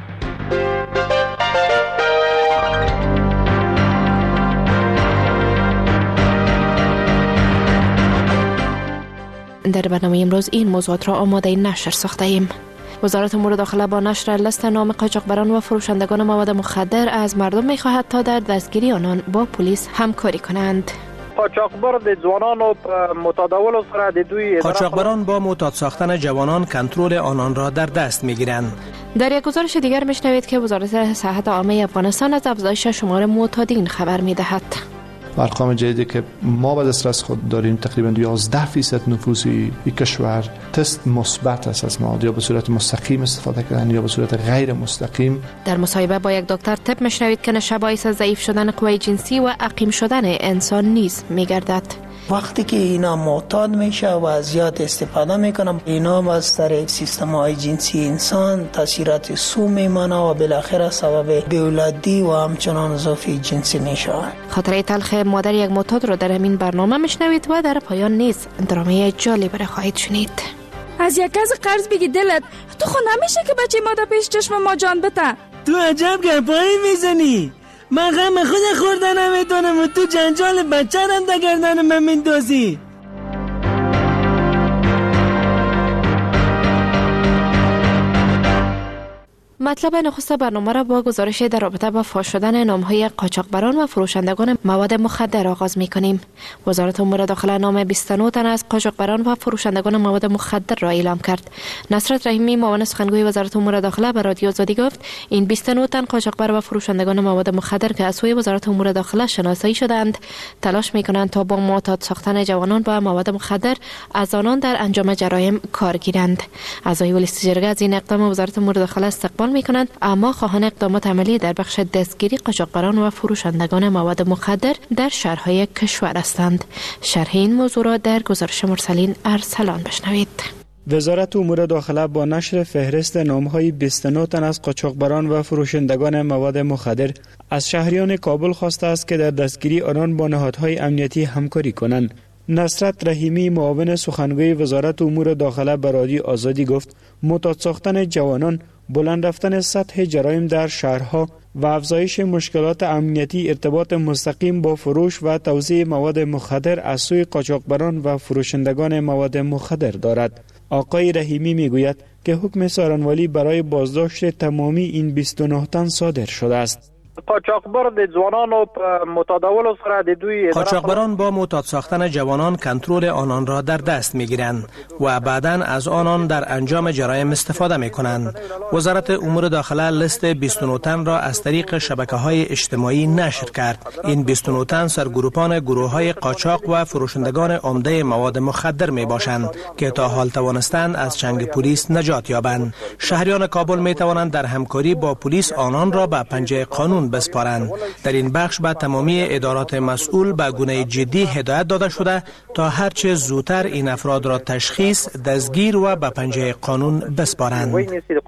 Speaker 21: در برنامه امروز این موضوعات را آماده نشر ساخته ایم. وزارت امور داخله با نشر لیست نام قاچاقبران و فروشندگان مواد مخدر از مردم می‌خواهد تا در دستگیری آنان با پلیس همکاری کنند.
Speaker 1: قاچاقبر د ځوانانو په متداول سره د دوی
Speaker 4: قاچاقبران با معتاد ساختن جوانان کنترل آنان را در دست می‌گیرند.
Speaker 21: در یک گزارش دیگر میشنوید که وزارت صحت عامه افغانستان از افزایش شمار معتادین خبر می‌دهد.
Speaker 23: ارقام جدیدی که ما به دسترس خود داریم تقریبا 11% نفوس این کشور تست مثبت است از مواد یا به صورت مستقیم استفاده کردن یا به صورت غیر مستقیم.
Speaker 21: در مصاحبه با یک دکتر طب میشنوید که نشه باعث ضعیف شدن قوه جنسی و عقیم شدن انسان نیز میگردد.
Speaker 24: وقتی که اینا معتاد میشه و زیاد استفاده میکنن اینا از طریق سیستم های جنسی انسان تاثیرات سو میمانه و بالاخره سبب بیولادی و همچنان ضعف جنسی میشه.
Speaker 21: خاطره تلخ مادر یک معتاد رو در همین برنامه میشنوید و در پایان نیز درامه جالب را خواهید شنید.
Speaker 25: از یک کس قرض بگی دلت تو خود نمیشه که بچه مادر پیش چشم ما جان بته.
Speaker 26: تو عجب گپایی میزنی. من غم خود خوردن نمیتونم و تو جنجال بچه رم در گردن من میندازی.
Speaker 21: مطلب نخست برنامه را با گزارش در رابطه با فاش شدن نام‌های قاچاقبران و فروشندگان مواد مخدر آغاز می‌کنیم. وزارت امور داخله نام 29 تن از قاچاقبران و فروشندگان مواد مخدر را اعلام کرد. نصرت رحیمی معاون سخنگوی وزارت امور داخله به رادیو آزادی گفت این 29 تن قاچاقبر و فروشندگان مواد مخدر که از سوی وزارت امور داخله شناسایی شدند تلاش می‌کنند تا با معتاد ساختن جوانان با مواد مخدر از آنان در انجام جرایم کار گیرند. اعضای لیست جرگه از این اقدام وزارت امور داخله استقبال می‌کنند اما خواهان اقدامات عملی در بخش دستگیری قاچاقبران و فروشندگان مواد مخدر در شهرهای کشور هستند. شرح این موضوع را در گزارش مرسلین ارسلان بشنوید.
Speaker 27: وزارت امور داخله با نشر فهرست نام‌های 29 تن از قاچاقبران و فروشندگان مواد مخدر از شهریان کابل خواسته است که در دستگیری آنان با نهادهای امنیتی همکاری کنند. نصرت رحیمی معاون سخنگوی وزارت امور داخله به رادیو آزادی گفت معتاد ساختن جوانان، بلند رفتن سطح جرایم در شهرها و افزایش مشکلات امنیتی ارتباط مستقیم با فروش و توزیع مواد مخدر از سوی قاچاقبران و فروشندگان مواد مخدر دارد. آقای رحیمی میگوید که حکم سارنوالی برای بازداشت تمامی این 29 تن صادر شده است.
Speaker 1: قاچاقبر د ځوانانو په متداول سره د دوی
Speaker 4: قاچاقبران با معتاد ساختن جوانان کنترل آنان را در دست میگیرند و بعداً از آنان در انجام جرایم استفاده میکنند. وزارت امور داخله لیست 29 تن را از طریق شبکه‌های اجتماعی نشر کرد. این 29 تن سرگروپان گروه‌های قاچاق و فروشندگان عمده مواد مخدر میباشند که تا حال توانستند از چنگ پلیس نجات یابند. شهریان کابل میتوانند در همکاری با پلیس آنان را به پنجه قانون بسپارند. در این بخش به تمامی ادارات مسئول به گونه جدی هدایت داده شده تا هرچه زودتر این افراد را تشخیص، دستگیر و به پنجه قانون بسپارند.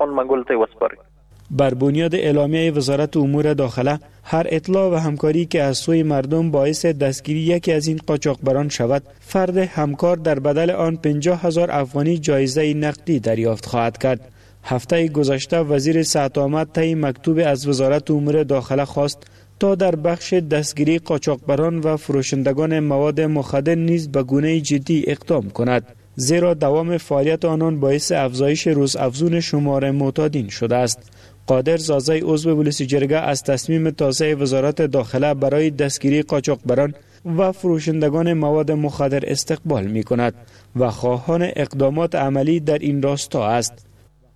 Speaker 27: بر بنیاد اعلامیه وزارت امور داخله، هر اطلاع و همکاری که از سوی مردم باعث دستگیری یکی از این قاچاقبران شود، فرد همکار در بدل آن 50,000 افغانی جایزه نقدی دریافت خواهد کرد. هفته گذشته وزیر صحت آمد طی مکتوب از وزارت امور داخله خواست تا در بخش دستگیری قاچاقبران و فروشندگان مواد مخدر نیز به گونه جدی اقدام کند، زیرا دوام فعالیت آنان باعث افزایش روزافزون شمار معتادین شده است. قادر زازای عضو پلیس جرگه از تصمیم تازه وزارت داخله برای دستگیری قاچاقبران و فروشندگان مواد مخدر استقبال می کند و خواهان اقدامات عملی در این راستا است.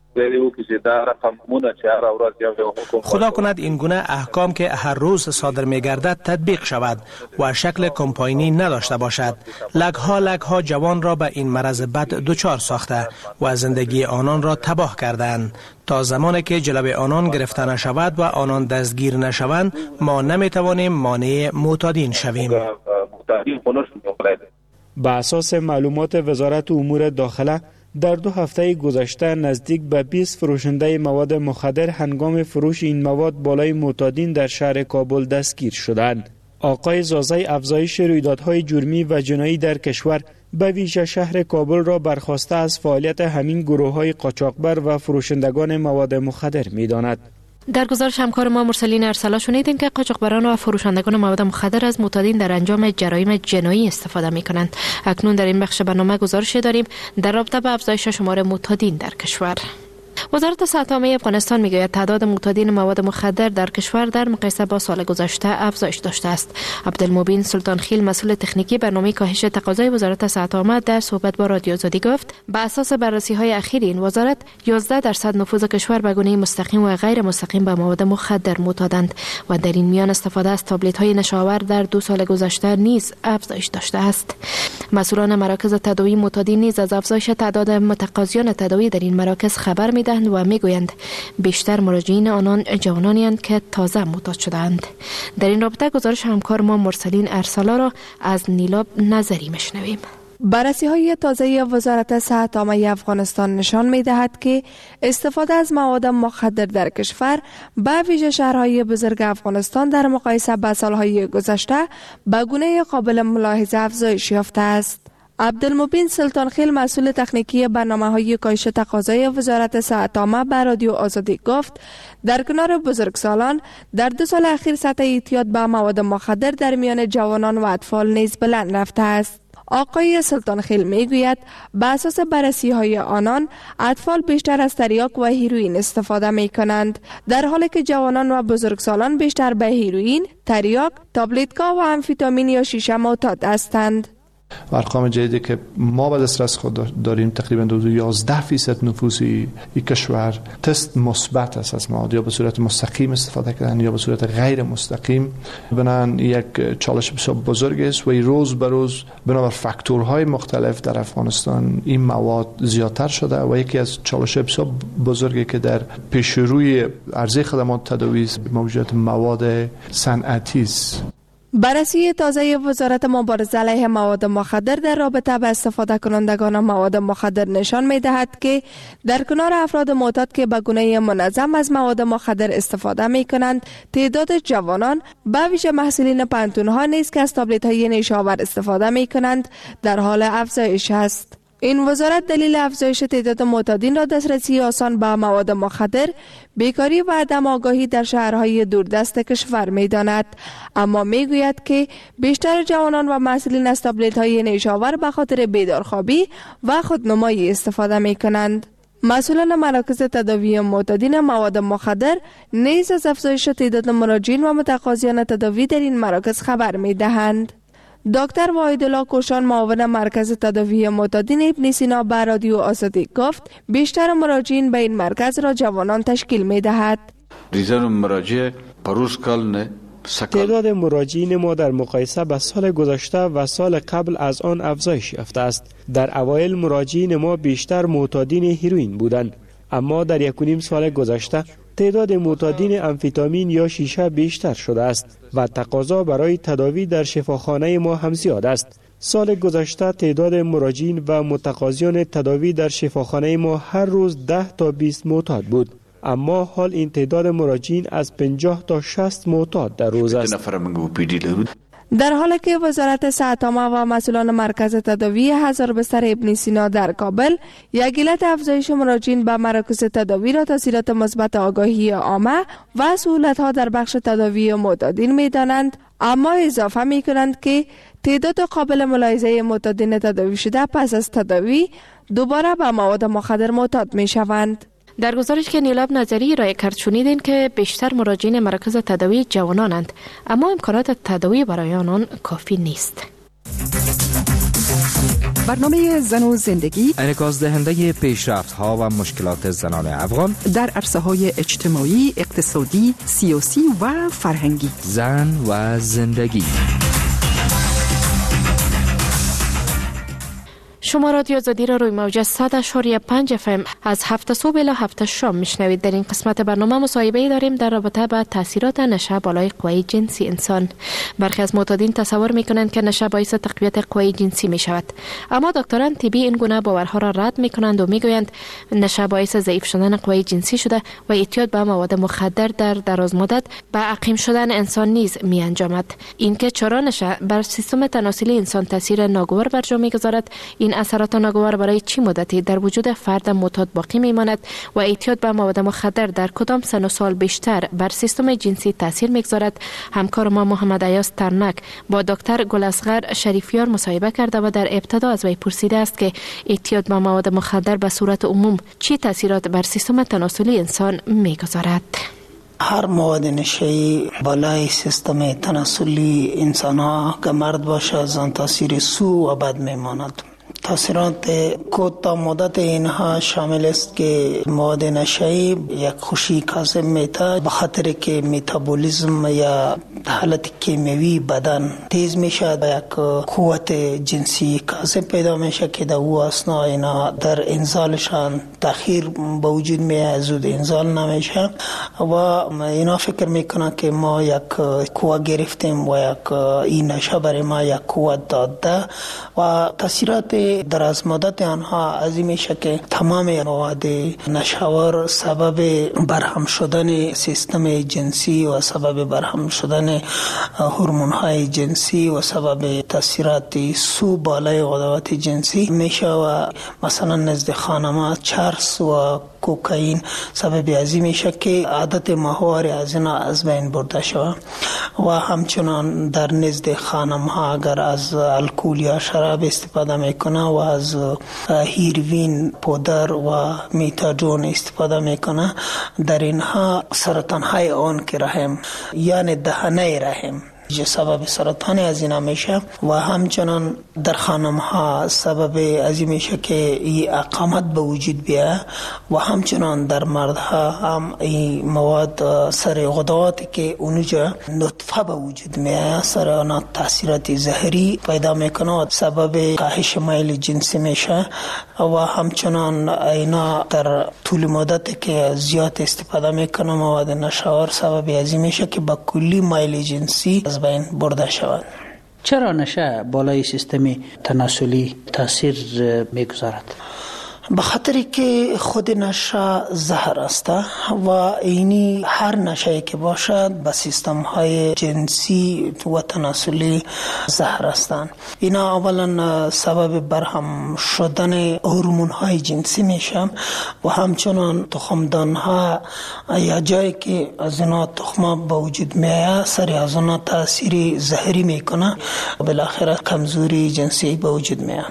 Speaker 4: خدا کند این گونه احکام که هر روز صادر می گردد تطبیق شود و شکل کمپاینی نداشته باشد. لکها جوان را به این مرض بد دچار ساخته و زندگی آنان را تباه کردند. تا زمانی که جلب آنان گرفته نشود و آنان دستگیر نشوند، ما نمی توانیم مانع معتادین شویم.
Speaker 27: به اساس معلومات وزارت امور داخله، در 2 هفته گذشته نزدیک به 20 فروشنده مواد مخدر هنگام فروش این مواد بالای معتادین در شهر کابل دستگیر شدند. آقای زازای افزایش رویدادهای جرمی و جنایی در کشور به ویژه شهر کابل را برخواسته از فعالیت همین گروه‌های قاچاقبر و فروشندگان مواد مخدر می‌داند.
Speaker 21: در گزارش همکار ما مرسلین ارسلا شنیدیم که قاچاقبران و فروشندگان مواد مخدر از معتادین در انجام جرایم جنایی استفاده می کنند. اکنون در این بخش برنامه گزارش داریم در رابطه با افزایش شمار معتادین در کشور. وزارت صحت عامه افغانستان میگوید تعداد معتادین مواد مخدر در کشور در مقایسه با سال گذشته افزایش داشته است. عبدالمبین سلطانخیل مسئول تکنیکی برنامه کاهش تقاضای وزارت صحت عامه در صحبت با رادیو آزادی گفت بر اساس بررسی‌های اخیر این وزارت 11% نفوذ کشور به گونه مستقیم و غیر مستقیم به مواد مخدر معتادند و در این میان استفاده از تابلت‌های نشاور در 2 سال گذشته نیز افزایش داشته است. مسئولان مراکز تداوی معتادین نیز از افزایش تعداد متقاضیان تداوی در این مراکز خبر می‌دهند و میگویند بیشتر مراجعین آنان جوانانی اند که تازه معتاد شدند. در این رابطه گزارش همکار ما مرسلین ارسلا را از نیلاب نظری میشنویم.
Speaker 22: بررسی‌های تازه وزارت صحت عامه افغانستان نشان می‌دهد که استفاده از مواد مخدر در کشور به ویژه شهرهای بزرگ افغانستان در مقایسه با سالهای گذشته به گونه قابل ملاحظه افزایش یافته است. عبدالمبین سلطانخیل مسئول تکنیکی برنامه‌های کاهش تقاضای وزارت صحت عامه به رادیو آزادی گفت در کنار بزرگسالان در 2 سال اخیر سطح اعتیاد به مواد مخدر در میان جوانان و اطفال نیز بلند رفته است. آقای سلطانخیل میگوید به اساس بررسی‌های آنان اطفال بیشتر از تریاک و هیروئین استفاده می‌کنند، در حالی که جوانان و بزرگسالان بیشتر به هیروئین، تریاک، تابلت‌ها و آمفیتامین یا شیشه معتاد هستند.
Speaker 23: ارقام جدیدی که ما به دسترس خود داریم تقریبا 11% نفوس این کشور تست مثبت است از مواد، یا به صورت مستقیم استفاده کردن یا به صورت غیر مستقیم. بنابراین یک چالش بسیار بزرگ است و روز به روز بنابر فاکتورهای مختلف در افغانستان این مواد زیادتر شده و یکی از چالش بسیار بزرگی که در پیش روی عرضه خدمات تداوی موجودیت مواد صنعتی است.
Speaker 22: بررسی تازه وزارت مبارزه علیه مواد مخدر در رابطه با استفاده کنندگان مواد مخدر نشان می دهد که در کنار افراد معتاد که به گونه منظم از مواد مخدر استفاده می کنند، تعداد جوانان به ویژه محصلین پانتون‌ها نیز که از تابلت‌های نیشاور استفاده می کنند در حال افزایش است. این وزارت دلیل افزایش تعداد معتادین را دسترسی آسان به مواد مخدر، بیکاری و عدم آگاهی در شهرهای دوردست کشور می‌داند، اما می‌گوید که بیشتر جوانان و محصلین از تابلت‌های نیشاور به خاطر بیدارخوابی و خودنمایی استفاده می‌کنند. مسئولان مراکز تداوی معتادین مواد مخدر نیز از افزایش تعداد مراجعین و متقاضیان تداوی در این مراکز خبر می دهند. دکتر وحیدالله کوشان معاون مرکز تداوی معتادین ابن سینا به رادیو آزادی گفت بیشتر مراجعین به این مرکز را جوانان تشکیل می دهد.
Speaker 27: تعداد مراجعین ما در مقایسه به سال گذشته و سال قبل از آن افزایش یافته است. در اوایل مراجعین ما بیشتر معتادین هیروئین بودند، اما در 1.5 سال گذشته تعداد معتادین امفیتامین یا شیشه بیشتر شده است و تقاضا برای تداوی در شفاخانه ما هم زیاد است. سال گذشته تعداد مراجعین و متقاضیان تداوی در شفاخانه ما هر روز 10 تا 20 معتاد بود، اما حال این تعداد مراجعین از 50 تا 60 معتاد در روز است.
Speaker 22: در حالی که وزارت صحت عامه و مسئولان مرکز تداوی هزار بستر ابن سینا در کابل یک علت افزایش مراجعین به مراکز تداوی را تاثیرات مثبت آگاهی عامه و سهولت‌ها در بخش تداوی معتادین می‌دانند، اما اضافه می‌کنند که تعداد قابل ملاحظه معتادین تداوی شده پس از تداوی دوباره به مواد مخدر معتاد می‌شوند.
Speaker 21: در گزارش که نیلاب نظری ارائه کرد شنیدین که بیشتر مراجعین مرکز تداوی جوانانند، اما امکانات تداوی برای آنان کافی نیست.
Speaker 3: برنامه زن و زندگی
Speaker 7: انعکاس دهنده پیشرفت‌ها و مشکلات زنان افغان
Speaker 3: در عرصه‌های اجتماعی، اقتصادی، سیاسی و فرهنگی.
Speaker 7: زن و زندگی.
Speaker 21: شما رادیو آزادی را روی موج 100.5 FM از 7 صبح الی 7 شام میشنوید. در این قسمت برنامه مصاحبه‌ای داریم در رابطه با تاثیرات نشه بالای قوای جنسی انسان. برخی از معتادین تصور میکنند که نشه باعث تقویت قوای جنسی میشود، اما دکتران طبی این گونه باورها را رد میکنند و میگویند نشه باعث ضعیف شدن قوای جنسی شده و اعتیاد به مواد مخدر در دراز مدت به عقیم شدن انسان نیز میانجامد. اینکه چرا نشه بر سیستم تناسلی انسان تاثیر ناگوار بر جا میگذارد، این اثرات ناگوار برای چی مدتی در وجود فرد معتاد باقی میماند و اعتیاد به مواد مخدر در کدام سن و سال بیشتر بر سیستم جنسی تاثیر میگذارد، همکار ما محمد عیاض ترنک با دکتر گلاصغر شریفیار مصاحبه کرده و در ابتدا از وی پرسیده است که اعتیاد به مواد مخدر به صورت عموم چی تاثیرات بر سیستم تناسلی انسان میگذارد.
Speaker 24: هر مواد نشه‌ای بالای سیستم تناسلی انسان ها که مرد باشه از آن تاثیر سو و بد میماند. تاثیرات کوتاه مدت اینها شامل است که مواد نشه‌ای یک خوشی کاذب میته، به خاطر که متابولیسم یا حالت کیمیایی بدن تیز میشه، یک قوت جنسی کاذب پیدا میشه که در او اثنا اینا در انزالشان تاخیر به وجود میاد، زود انزال نمیشه و اینا فکر میکنن که ما یک قوت گرفتیم و یک این نشه برای ما یک قوت داده و تاثیرات دراز مدت آنها از این میشه که تمام مواد نشاور سبب برهم شدن سیستم جنسی و سبب برهم شدن هورمون های جنسی و سبب تاثیرات سو بالای قدرت جنسی میشه و مثلا نزد خانم‌ها چرس و کوکائین سبب ازی میشه که عادت ماهوار از اینا از بین برده شود و همچنان در نزد خانم ها اگر از الکل یا شراب استفاده میکنه و از هیروین پودر و میتاجون استفاده میکنه، در اینها سرطان های آن که رحم یعنی دهنه رحم سبب سرطان از اینا میشه و همچنان در خانم ها سبب از این میشه که این اقامت به وجود بیاد و همچنان در مردها هم این مواد سر غدواتی که اونجا نطفه به وجود میاد سر آن تاثیرات زهری پیدا میکنه و سبب کاهش میل جنسی میشه و همچنان اینا در طول مدت که زیاد استفاده میکنه مواد نشاور سبب از این میشه که با کلی میل جنسی از بین برده شود.
Speaker 8: چرا نشه بالای سیستم تناسلی تاثیر میگذارد؟
Speaker 24: به خاطر که خود نشه زهر است و اینی هر نشه که باشد به سیستم های جنسی و تناسلی زهر هستند. اینا اولا سبب برهم شدن هورمون های جنسی میشن و همچنان تخمدان ها یا جایی که از اینا تخم به وجود میاد سری از اینا تاثیر زهری میکنه و بالاخره کمزوری جنسی به وجود میاد.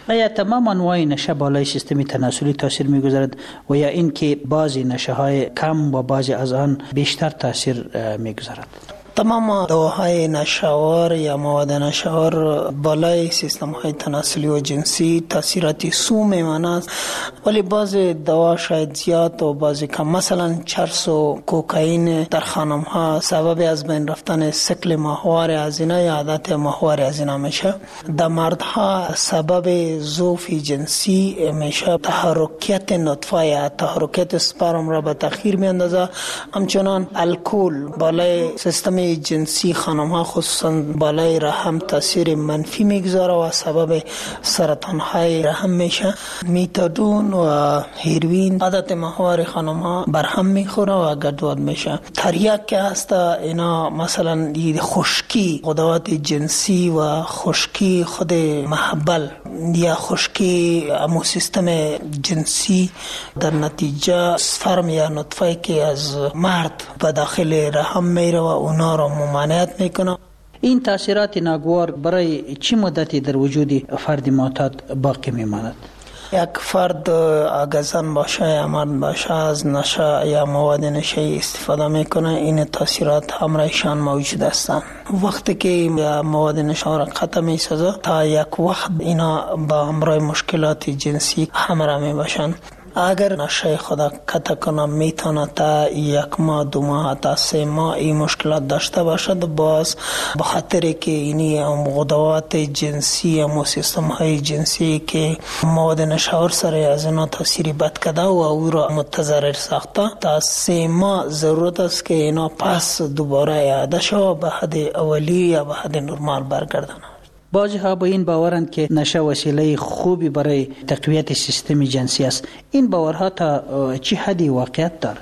Speaker 8: آیا تمام انواع نشه بالای سیستم تناسلی تاثیر میگذارد و یا اینکه بعضی نشه های کم و بعضی از آن بیشتر تاثیر میگذارد؟
Speaker 24: تمام دواهای نشاور یا مواد نشاور بالای سیستم های تناسلی و جنسی تاثیرات سو میماند، ولی بعض دوا شاید زیاد و بعضی کم. مثلا چرس و کوکائین در خانم ها سبب از بین رفتن سیکل ماهوار از اینا یا عادت ماهوار از اینا میشه. در مردها سبب ضعف جنسی میشه، تحرکیت نطفه یا تحرکیت سپرم را به تاخیر میاندازه. همچنان الکل بالای سیستم جنسی خانم ها خصوصا بالای رحم تاثیر منفی میگذاره و سبب سرطان های رحم میشه. میتادون و هیروین عادت ماهوار خانم ها برهم میخوره و گدواد میشه. تریاک که هست اینا مثلا خشکی قدرات جنسی و خشکی خود محبل یا خشکی امو سیستم جنسی در نتیجه سپرم یا نطفه که از مرد به داخل رحم میره و اونا را ممانعت میکنه.
Speaker 8: این تاثیرات ناگوار برای چه مدتی در وجود فرد معتاد باقی میماند؟
Speaker 24: یک فرد اگر زن باشه یا مرد باشه از نشه یا مواد نشه استفاده میکنه، این تاثیرات همراهشان موجود هستند. وقتی که مواد نشه را قطع میسازه تا یک وقت اینا با همراه مشکلات جنسی همراه میباشند. اگر نشه خدا قطع کنه میتونه تا 1 ماه 2 ماه تا 3 ماه این مشکلات داشته باشد. باز به خاطر که اینی قدرات جنسی و سیستم های جنسی که مواد نشاور سر از اینا تاثیری بد کرده و او را متضرر ساخته، تا 3 ماه ضرورت است که اینا پس دوباره اعاده شود به حد اولی یا به حد نرمال برگردند.
Speaker 8: بعضی ها با این باورند که نشه وسیله خوبی برای تقویت سیستم جنسی است. این باورها تا چه حدی واقعیت دارد؟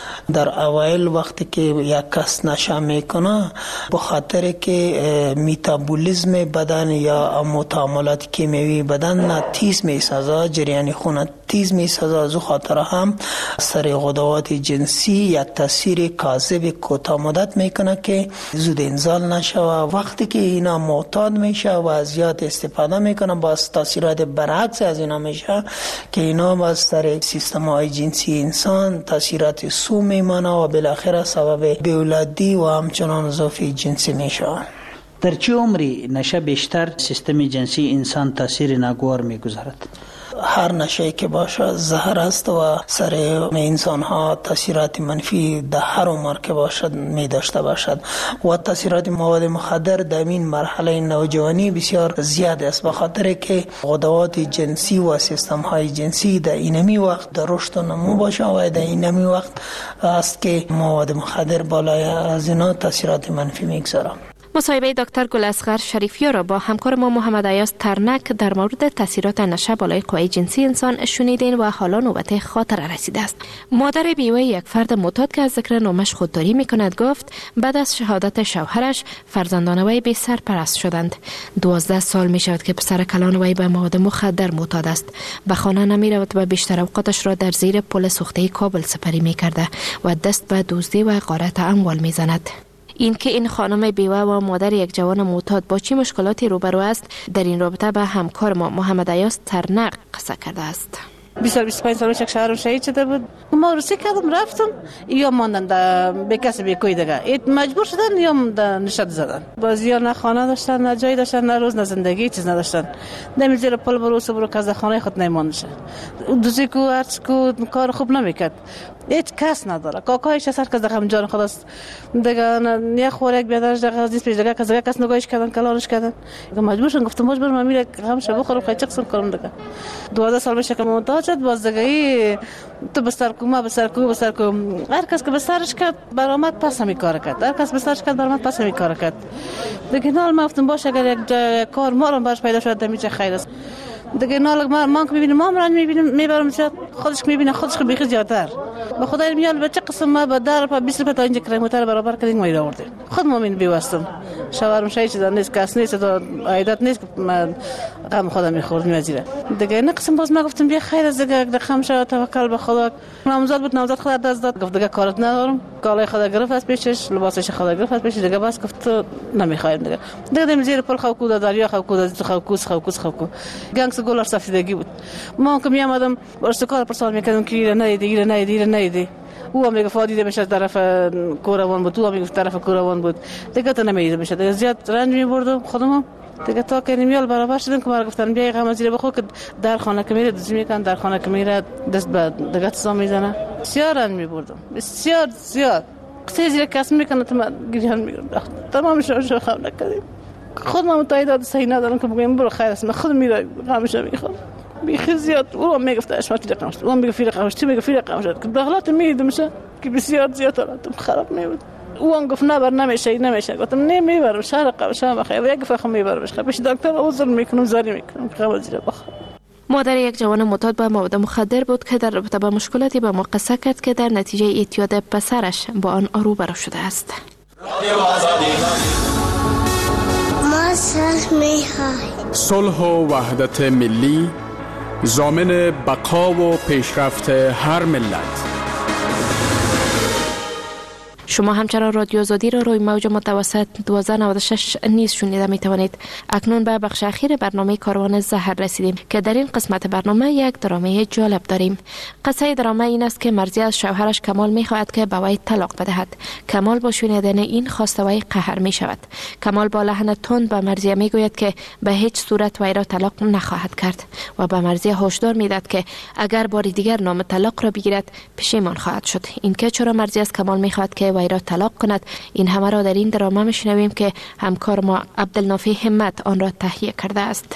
Speaker 24: در اوایل وقتی که یک کس نشه میکنه به خاطر که میتابولیزم بدن یا متعاملات کیمیایی بدن تیز میسازه، جریان خون تیز میسازه، از او خاطر هم سر قدرات جنسی یک تاثیر کاذب کوتاه مدت میکنه که زود انزال نشه و وقتی که اینا معتاد میشه و زیاد استفاده میکنه باز تاثیرات برعکس از اینا میشه که اینا باز سر سیستم های جنسی انسان تاثیرات سو میمانه و بالاخره سبب بیولادی و همچنان ضعف جنسی میشه.
Speaker 8: در چه عمری نشه بیشتر سیستم جنسی انسان تاثیر ناگوار میگذارد؟
Speaker 24: هر نشه که باشه زهر است و سر انسان ها تاثیرات منفی در هر عمر که باشد می داشته باشد و تاثیرات مواد مخدر در این مرحله نوجوانی بسیار زیاد است، به خاطر که قدرات جنسی و سیستم های جنسی در اینمی وقت در رشد و نمو باشه و در اینمی وقت است که مواد مخدر بالای از اینا تاثیرات منفی میگذاره.
Speaker 21: مصاحبه دکتر گلاصغر شریفی را با همکار ما محمد ایاز ترنک در مورد تاثیرات نشه بالای قوای جنسی انسان شنیدین و حالا نوبت خاطره رسیده است. مادر بیوه یک فرد معتاد که از ذکر نامش خودداری میکند گفت بعد از شهادت شوهرش فرزندان وی بی سرپرست شدند. 12 سال می شود که پسر کلان وی به مواد مخدر معتاد است. به خانه نمی رود و بیشتر اوقاتش را در زیر پل سوخته کابل سپری می کرده و دست به دزدی و غارت اموال می زند. اینکه این خانم بیوه و مادر یک جوان معتاد با چه مشکلاتی روبرو است در این رابطه به همکار ما محمد ایاز ترنک قصه کرده است.
Speaker 6: 25 سال یک شهرم شهید شده بود. ما روسی کردم رفتم یا ماندن به کسی به کوی دیگه مجبور شدن یا نشد زدن. بازی ها نه خانه داشتن نه جای داشتن نه روز نه زندگی چیز نداشتن. نمی زیر پل برو کز خانه خود نمیمونشه. دوزی کو ارچ کو کار خوب نمیکرد. هیچ کس نداره. کاکایش سر کس دغم جان خداست. دیگه نه خوراک بیادرش دیگه از پیش دیگه کس نگاهش کردن کلانش کردن. مجبور شدم گفتم مجبور من میره هم شب بخورم خیلی چقسم کنم دیگه. 12 سال میشه که معتاد شد. باز دیگه تو بستر کو ما بستر کو هر کس که بسترش کرد برآمد پس همی کار کرد. هر کس بسترش کرد برآمد پس همی کار کرد. دیگه نال ما گفتم باشه اگر یک کار ما رو باش پیدا شد میشه خیر است. دیگه نال ما که میبینیم ما رنج میبینیم میبرم خودش میبینه خودش که بیخ زیادتر به خدای میال بچه قسم ما به در پا 20 تا اینجا کرمتر برابر کردیم ما ایرا آوردیم. خود مؤمن بیوستم شوهرم شهید شد نیست کس نیست تو عیدات نیست من غم خودم میخوردم وزیره. دیگه نه قسم باز ما گفتم بیا خیر از دیگه خم شو توکل به خدا. نامزد بود نامزد خدا دست داد گفت دیگه کارت ندارم کالای خدا گرفت از پیشش، لباسش خدا گرفت از پیشش، دیگه بس گفت نمیخوایم دیگه زیر پل خوکو دریا خوکو گنگس گلر سفیدگی بود. ما که می آمدم ارتکار پرسان میکردم که ایره نیدی او هم میگه فادیده میشه طرف کوروان بود، او هم میگه طرف کوروان بود دیگه تو نمیده میشه دیگه زیاد رنج میبردم خودم دیگه تا که نیمیال برابر شدم که مرا گفتن بیا غم زیر بخور که در خانه که میره دزدی میکنن، در خانه که میره دست به دیگه تسا میزنه. بسیار رنج میبردم بسیار زیاد کسی زیر کس میکنه تو من گریان میگیرم تمام شو خم نکردیم. خودم متعهد صحیح ندارم که بگم برو خیر است، من خودم میرم غمش میخوام بیخی زیاد. او میگفت اشمت رقم شد، او میگه فی رقم شد، میگه فی رقم شد که دخلات میدم شه که بسیار زیاد حالتم خراب میبود. او هم گفت نبر نمیشه گفتم نمیبرم شهر قبشم بخیر یک فخم میبرمش پیش دکتر عذر میکنم زاری میکنم که وزیر بخیر.
Speaker 21: مادر یک جوان معتاد به مواد مخدر بود که در رابطه با مشکلاتی به ما قصه کرد که در نتیجه اعتیاد پسرش با آن روبرو شده است.
Speaker 9: ما
Speaker 20: صلح و وحدت ملی ضامن بقا و پیشرفت هر ملت.
Speaker 21: شما همچنان رادیو آزادی را روی موج متوسط 1296 نیز شنیده می توانید. اکنون به بخش اخیر برنامه کاروان زهر رسیدیم که در این قسمت برنامه یک درامه جالب داریم. قصه درامه این است که مرضیه از شوهرش کمال می خواهد که به وی طلاق بدهد. کمال با شنیدن این خواسته وی قهر می شود. کمال با لحن تند به مرضیه می گوید که به هیچ صورت وی را طلاق نخواهد کرد و به مرضیه هشدار می دهد که اگر بار دیگر نام طلاق را بگیرد پشیمان خواهد شد. اینکه چرا مرضیه از کمال می خواهد که وی را طلاق کند، این همه را در این درامه میشنویم که همکار ما عبدالنافی همت آن را تهیه کرده است.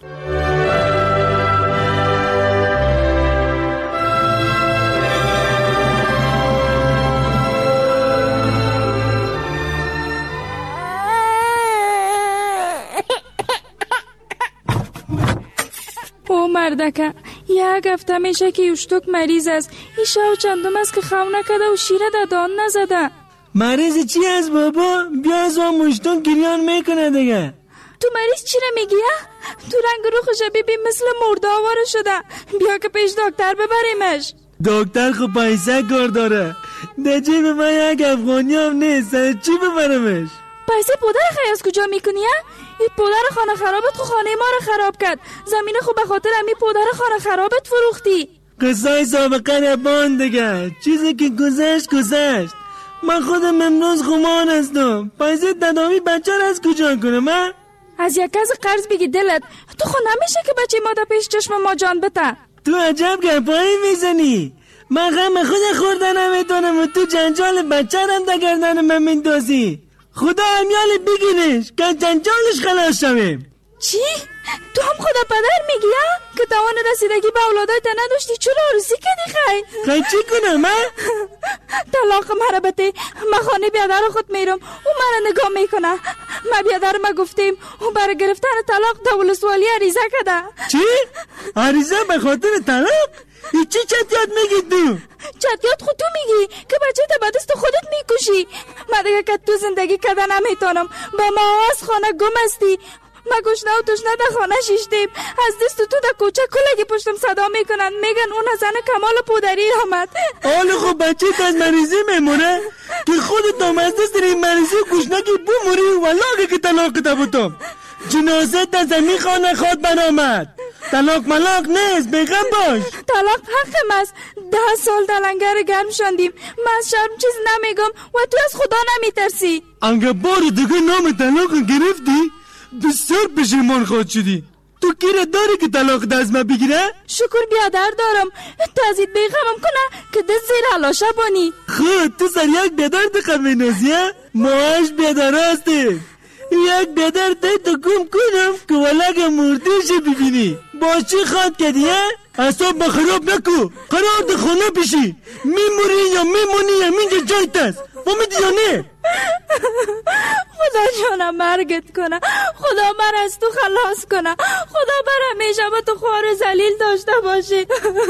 Speaker 25: او مردکه یک هفته میشه که یوشتوک مریض است. این شو چندم است که خو نکده و شیره دادان نزده.
Speaker 26: مریض چی است بابا؟ بیا از اون مشتون گریان میکنه دیگه.
Speaker 25: تو مریض چی را میگی؟ تو رنگ رو خوشبیبی مثل مرده آواره شده. بیا که پیش دکتر ببریمش.
Speaker 26: دکتر خب پیسه کار داره، در جیب من یک افغانی هم نیست، چی ببرمش؟
Speaker 25: پیسه پدر خیلی از کجا میکنی؟ این پدر خانه خرابت خو خانه ما رو خراب کرد. زمین خو به خاطر امی پدر خانه خرابت فروختی.
Speaker 26: قصای سابقه نبان دیگه، چیزی که گذشت. من خودم امروز خمان هستم، پیسه تداوی بچه را از کجا کنم؟
Speaker 25: از یک کس قرض بگی دلت، تو خود نمیشه که بچه ما در پیش چشم ما جان بته.
Speaker 26: تو عجب گپایی میزنی، من غم خود خورده نمیتونم و تو جنجال بچه رم در گردن من میندازی. خدا امیال بگیرش که جنجالش خلاص شویم.
Speaker 25: چی؟ تو هم خدا پدر میگی که توان رسیدگی به اولادای تا نداشتی؟ چرا عروسی کردی
Speaker 26: خیلی چی کنم من؟
Speaker 25: طلاق مرا بده، من خانه بیادر خود میرم، او مرا نگاه میکنه. ما بیادر ما گفتیم او برای گرفتن طلاق دولسوالی عریضه کده.
Speaker 26: چی؟ عریضه به خاطر طلاق؟ ای چی چطیات میگی تو؟
Speaker 25: چطیات خود تو میگی که بچه تا به دست خودت میکشی. من دیگه که تو زندگی کده نمیتونم، با ما از خانه گم هستی. ما گشنه و تشنه در خانه شیشتیم، از دست تو در کوچه کلگی پشتم صدا میکنن، میگن اون زن کمال پودری آمد.
Speaker 26: حالا خب بچه تا از مریضی میمونه که خودت هم از دست این مریضی گشنگی بموری و لاغه که طلاق ده بودم. جنازه در زمین خانه خود برآمد. طلاق ملاق نیست، بیغم باش.
Speaker 25: طلاق حقم است. 10 سال در لنگر گرم شاندیم، من از شرم چیز نمیگم و تو از خدا نمیترسی.
Speaker 26: انگه بار دیگه نام طلاق گرفتی بسیار پشیمان خواهد شدی. تو کیره داری که طلاق دست ما بگیره؟
Speaker 25: شکر بیادر دارم، تازید بیغمم کنه که دست زیر حلاشه بانی.
Speaker 26: خود تو سر یک بیادر دقم بینازیه؟ ماهاش بیادر هستی. یک بیادر تایی تو گم کنم که ولگ مردیش ببینی. با چی خواد کردیه؟ اصاب بخراب نکو، قرار ده خونه پیشی. میموری یا میمونی یا منجا جایت است، فهمیدی یا نه؟
Speaker 25: خدا جانم مرگت کنه، خدا من از تو خلاص کنه، خدا بر همیشه با تو خوار ذلیل داشته باشی.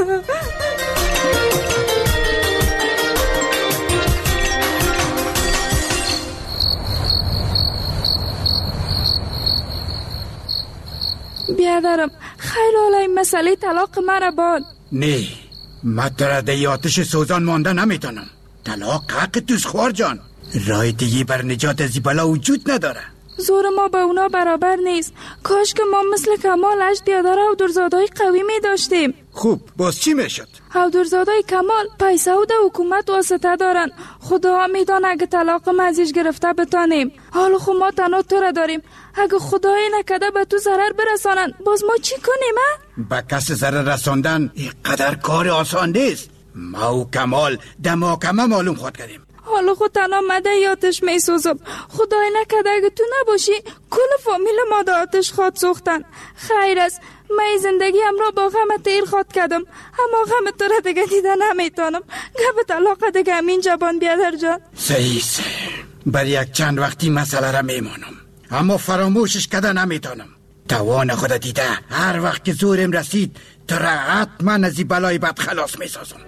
Speaker 25: بیادرم خیلی حالا این مسئله طلاق مرا باد.
Speaker 10: نه، من در آتش سوزان مانده نمیتونم. طلاق حق توست خوار جان. راه دیگه بر نجات از بلا وجود نداره.
Speaker 25: زور ما به اونا برابر نیست. کاش که ما مثل کمال 8 برادر و درزادای قوی می داشتیم.
Speaker 10: خوب باز چی میشد؟
Speaker 25: درزادای کمال پیسه و ده حکومت واسطه دارن. خدا میدانه اگه طلاق مزیج گرفته بتانیم. حالا خب ما تنها تو را داریم. اگه خدای نکده به تو ضرر برسانن باز ما چی کنیم؟
Speaker 10: به کس ضرر رساندن اینقدر کار آسان نیست. ما و کمال دماکمه معلوم خود کردیم.
Speaker 25: حالا خود تنها مده آتش می سوزم. خدای نکده اگه تو نباشی کل فامیل ما دا آتش خواد سوختن. خیر است من زندگی را با غم تیر خواد کردم، اما غم تو را دیگه دیده نمیتونم. گپ طلاق دیگه همین جبان بیادر جان.
Speaker 10: صحیح بر یک چند وقتی مسئله را میمانم، اما فراموشش کده نمیتونم. توان خود دیده هر وقت که زورم رسید تو را حتما از این بلای بد خلاص میسازم.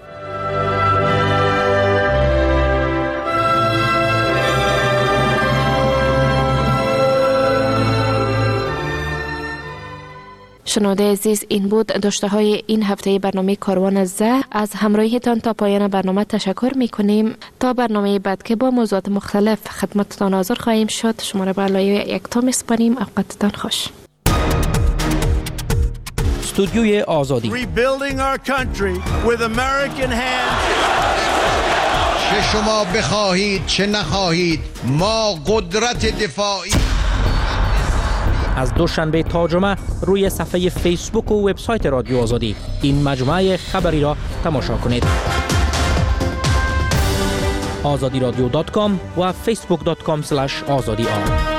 Speaker 21: شنونده عزیز، این بود داشته های این هفته برنامه کاروان زه. از همراهیتان تا پایان برنامه تشکر می کنیم. تا برنامه بعد که با موضوعات مختلف خدمتتان حاضر خواهیم شد، شما را به لایه یکتا میسپاریم. اوقاتتان خوش.
Speaker 11: استودیوی آزادی.
Speaker 12: Rebuilding our country with American hands.
Speaker 13: چه شما بخواهید چه نخواهید ما قدرت دفاعی.
Speaker 11: از دوشنبه تا جمعه روی صفحه فیسبوک و وبسایت رادیو آزادی این مجموعه خبری را تماشا کنید. azadiradyo.com و facebook.com/azadi